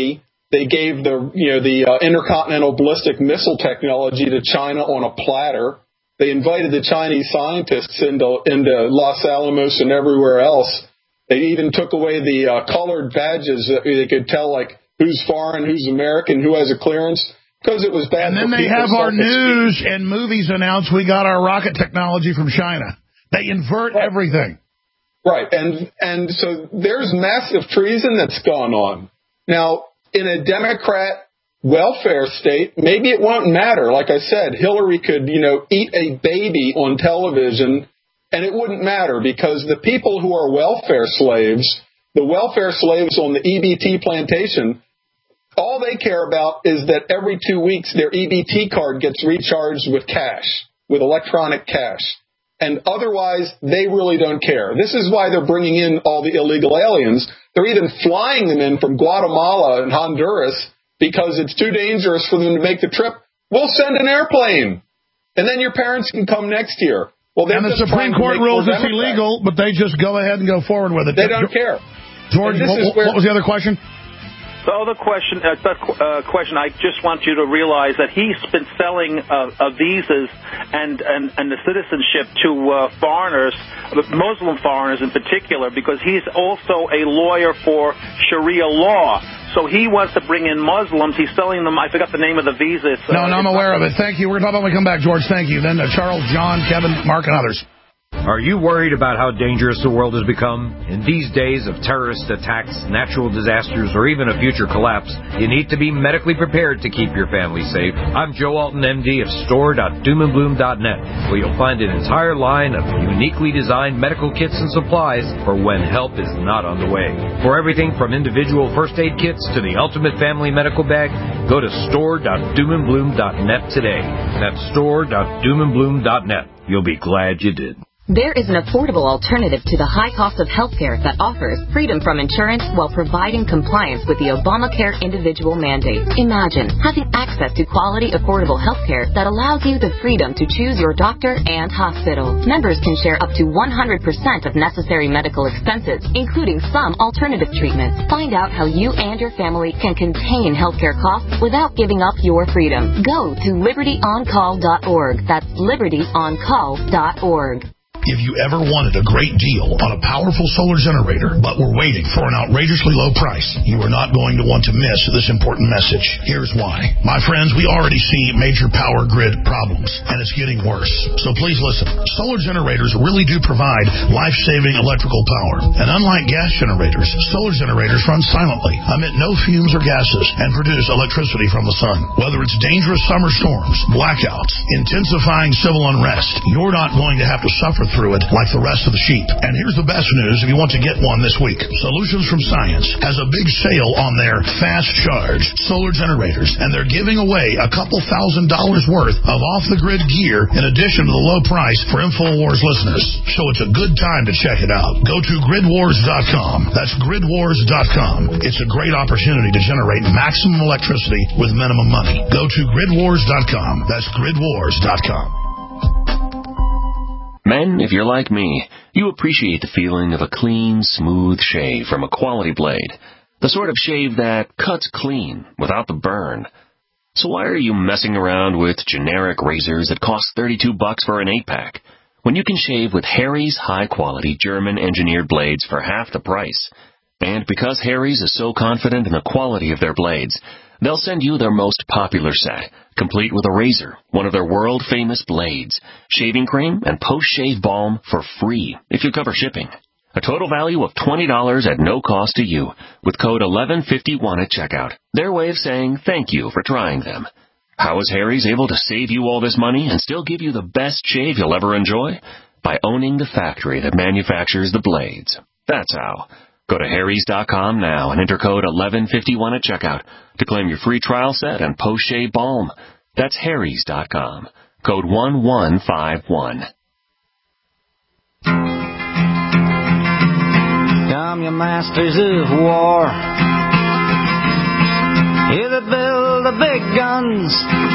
They gave the, you know, the uh, intercontinental ballistic missile technology to China on a platter. They invited the Chinese scientists into, into Los Alamos and everywhere else. They even took away the uh, colored badges that they could tell, like, who's foreign, who's American, who has a clearance, because it was bad. And then for they have our news speech. and movies announce we got our rocket technology from China. They invert right. everything. Right, and and so there's massive treason that's gone on. Now, in a Democrat welfare state, maybe it won't matter. Like I said, Hillary could, you know, eat a baby on television, and it wouldn't matter because the people who are welfare slaves, the welfare slaves on the E B T plantation, all they care about is that every two weeks their E B T card gets recharged with cash, with electronic cash. And otherwise, they really don't care. This is why they're bringing in all the illegal aliens. They're even flying them in from Guatemala and Honduras because it's too dangerous for them to make the trip. We'll send an airplane, and then your parents can come next year. Well, and the Supreme Court rules it's illegal, but they just go ahead and go forward with it. They don't care. George, what, what was the other question? The other question, uh, that uh, question, I just want you to realize that he's been selling uh, uh, visas and, and, and the citizenship to uh, foreigners, Muslim foreigners in particular, because he's also a lawyer for Sharia law. So he wants to bring in Muslims. He's selling them. I forgot the name of the visa. Uh, no, no, I'm aware of it. Thank you. We're going to talk about when we come back, George. Thank you. Then uh, Charles, John, Kevin, Mark, and others. Are you worried about how dangerous the world has become? In these days of terrorist attacks, natural disasters, or even a future collapse, you need to be medically prepared to keep your family safe. I'm Joe Alton, M D of store dot doom and bloom dot net, where you'll find an entire line of uniquely designed medical kits and supplies for when help is not on the way. For everything from individual first aid kits to the ultimate family medical bag, go to store dot doom and bloom dot net today. That's store dot doom and bloom dot net. You'll be glad you did. There is an affordable alternative to the high cost of health care that offers freedom from insurance while providing compliance with the Obamacare individual mandate. Imagine having access to quality, affordable health care that allows you the freedom to choose your doctor and hospital. Members can share up to one hundred percent of necessary medical expenses, including some alternative treatments. Find out how you and your family can contain healthcare costs without giving up your freedom. Go to liberty on call dot org. That's liberty on call dot org. If you ever wanted a great deal on a powerful solar generator, but were waiting for an outrageously low price, you are not going to want to miss this important message. Here's why. My friends, we already see major power grid problems, and it's getting worse. So please listen. Solar generators really do provide life-saving electrical power. And unlike gas generators, solar generators run silently, emit no fumes or gases, and produce electricity from the sun. Whether it's dangerous summer storms, blackouts, intensifying civil unrest, you're not going to have to suffer through it like the rest of the sheep. And here's the best news if you want to get one this week. Solutions from Science has a big sale on their fast charge solar generators, and they're giving away a couple thousand dollars worth of off-the-grid gear in addition to the low price for InfoWars listeners. So it's a good time to check it out. Go to grid wars dot com. That's grid wars dot com. It's a great opportunity to generate maximum electricity with minimum money. Go to grid wars dot com. That's grid wars dot com. Men, if you're like me, you appreciate the feeling of a clean, smooth shave from a quality blade. The sort of shave that cuts clean without the burn. So why are you messing around with generic razors that cost thirty-two bucks for an eight-pack, when you can shave with Harry's high-quality German-engineered blades for half the price? And because Harry's is so confident in the quality of their blades, they'll send you their most popular set, complete with a razor, one of their world-famous blades, shaving cream, and post-shave balm for free if you cover shipping. A total value of twenty dollars at no cost to you, with code eleven fifty-one at checkout. Their way of saying thank you for trying them. How is Harry's able to save you all this money and still give you the best shave you'll ever enjoy? By owning the factory that manufactures the blades. That's how. Go to harrys dot com now and enter code eleven fifty-one at checkout to claim your free trial set and post-shave balm. That's harrys dot com. Code one one five one. Come, you masters of war, you that build the big guns,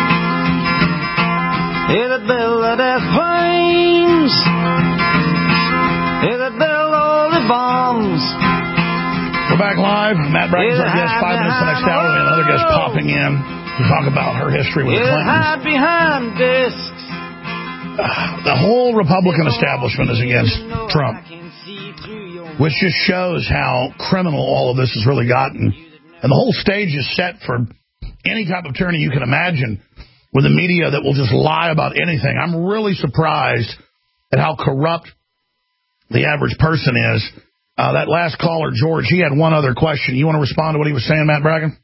you that build the death planes, you that build all the bombs. We're back live. Live. Matt Bragg's our guest. Five minutes the next hour. We have another guest popping in to talk about her history with the Clintons. behind discs. The whole Republican establishment is against Trump, which just shows how criminal all of this has really gotten. And the whole stage is set for any type of tyranny you can imagine with a media that will just lie about anything. I'm really surprised at how corrupt the average person is. Uh, that last caller, George, he had one other question. You want to respond to what he was saying, Matt Bracken?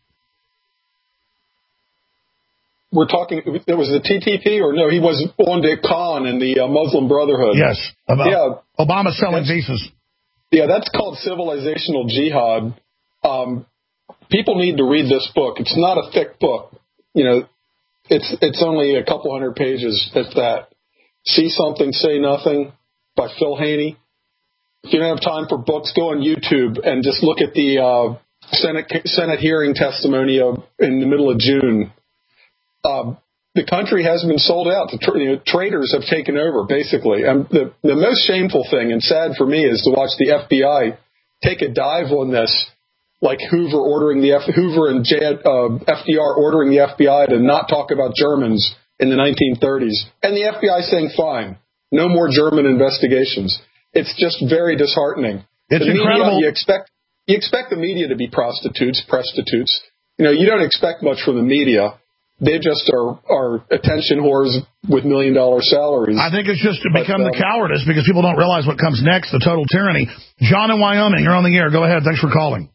We're talking, it was the T T P, or no, he was on to Khan and the uh, Muslim Brotherhood. Yes, about yeah, Obama selling visas. Yeah, that's called civilizational jihad. Um, people need to read this book. It's not a thick book. You know, it's it's only a couple hundred pages, if that. See Something, Say Nothing by Phil Haney. If you don't have time for books, go on YouTube and just look at the uh, Senate Senate hearing testimony of, in the middle of June. Uh, the country has been sold out. The tra- you know, traitors have taken over, basically. And the, the most shameful thing and sad for me is to watch the F B I take a dive on this, like Hoover ordering the F- Hoover and J- uh, F D R ordering the F B I to not talk about Germans in the nineteen thirties, and the F B I saying, "Fine, no more German investigations." It's just very disheartening. It's the incredible. Media, you expect you expect the media to be prostitutes, prostitutes. You know, you don't expect much from the media. They just are, are attention whores with million-dollar salaries. I think it's just to become but, um, the cowardice because people don't realize what comes next, the total tyranny. John in Wyoming, you're on the air. Go ahead. Thanks for calling.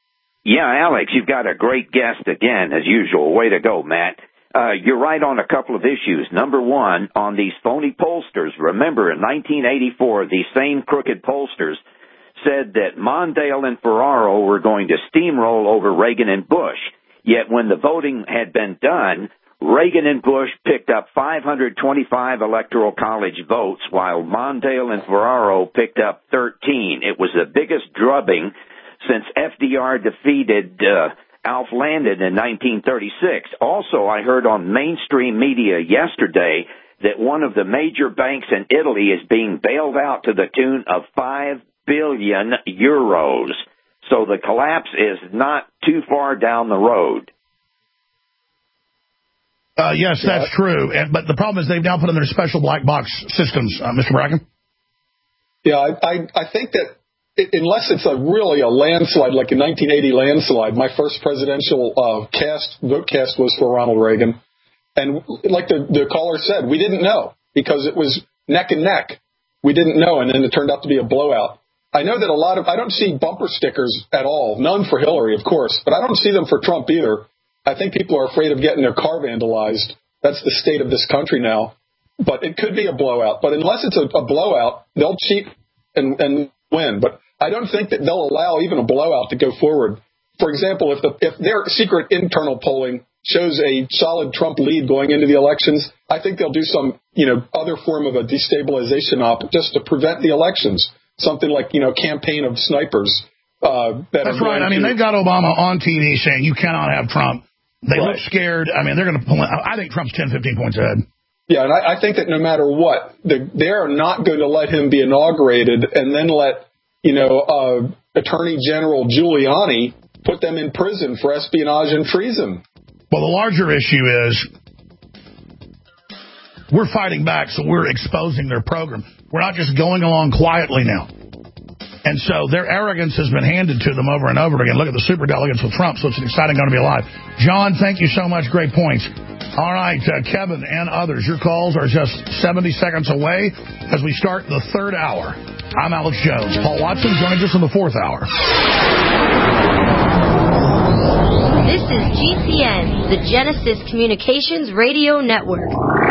Yeah, Alex, you've got a great guest again, as usual. Way to go, Matt. Uh, you're right on a couple of issues. Number one, on these phony pollsters. Remember, in nineteen eighty-four, these same crooked pollsters said that Mondale and Ferraro were going to steamroll over Reagan and Bush. Yet when the voting had been done, Reagan and Bush picked up five hundred twenty-five electoral college votes, while Mondale and Ferraro picked up thirteen. It was the biggest drubbing since F D R defeated uh, Alf Landon in nineteen thirty-six. Also, I heard on mainstream media yesterday that one of the major banks in Italy is being bailed out to the tune of five billion euros. So the collapse is not too far down the road. Uh, yes, yeah. that's true. And, but the problem is they've now put in their special black box systems, uh, Mister Bracken. Yeah, I, I, I think that it, unless it's a really a landslide, like a nineteen eighty landslide, my first presidential uh, cast vote cast was for Ronald Reagan. And like the, the caller said, we didn't know because it was neck and neck. We didn't know, and then it turned out to be a blowout. I know that a lot of, I don't see bumper stickers at all, none for Hillary, of course, but I don't see them for Trump either. I think people are afraid of getting their car vandalized. That's the state of this country now. But it could be a blowout. But unless it's a, a blowout, they'll cheat and, and win. But I don't think that they'll allow even a blowout to go forward. For example, if the, if their secret internal polling shows a solid Trump lead going into the elections, I think they'll do some, you know, other form of a destabilization op just to prevent the elections. Something like, you know, campaign of snipers. Uh, that That's are right. I mean, to, they've got Obama on T V saying you cannot have Trump. They right. look scared. I mean, they're going to pull in. I think Trump's ten, fifteen points ahead. Yeah, and I, I think that no matter what, the, they are not going to let him be inaugurated and then let, you know, uh, Attorney General Giuliani put them in prison for espionage and treason. Well, the larger issue is we're fighting back, so we're exposing their program. We're not just going along quietly now. And so their arrogance has been handed to them over and over again. Look at the superdelegates with Trump, so it's exciting going to be alive. John, thank you so much. Great points. All right, uh, Kevin and others, your calls are just seventy seconds away as we start the third hour. I'm Alex Jones. Paul Watson joining us in the fourth hour. This is G C N, the Genesis Communications Radio Network.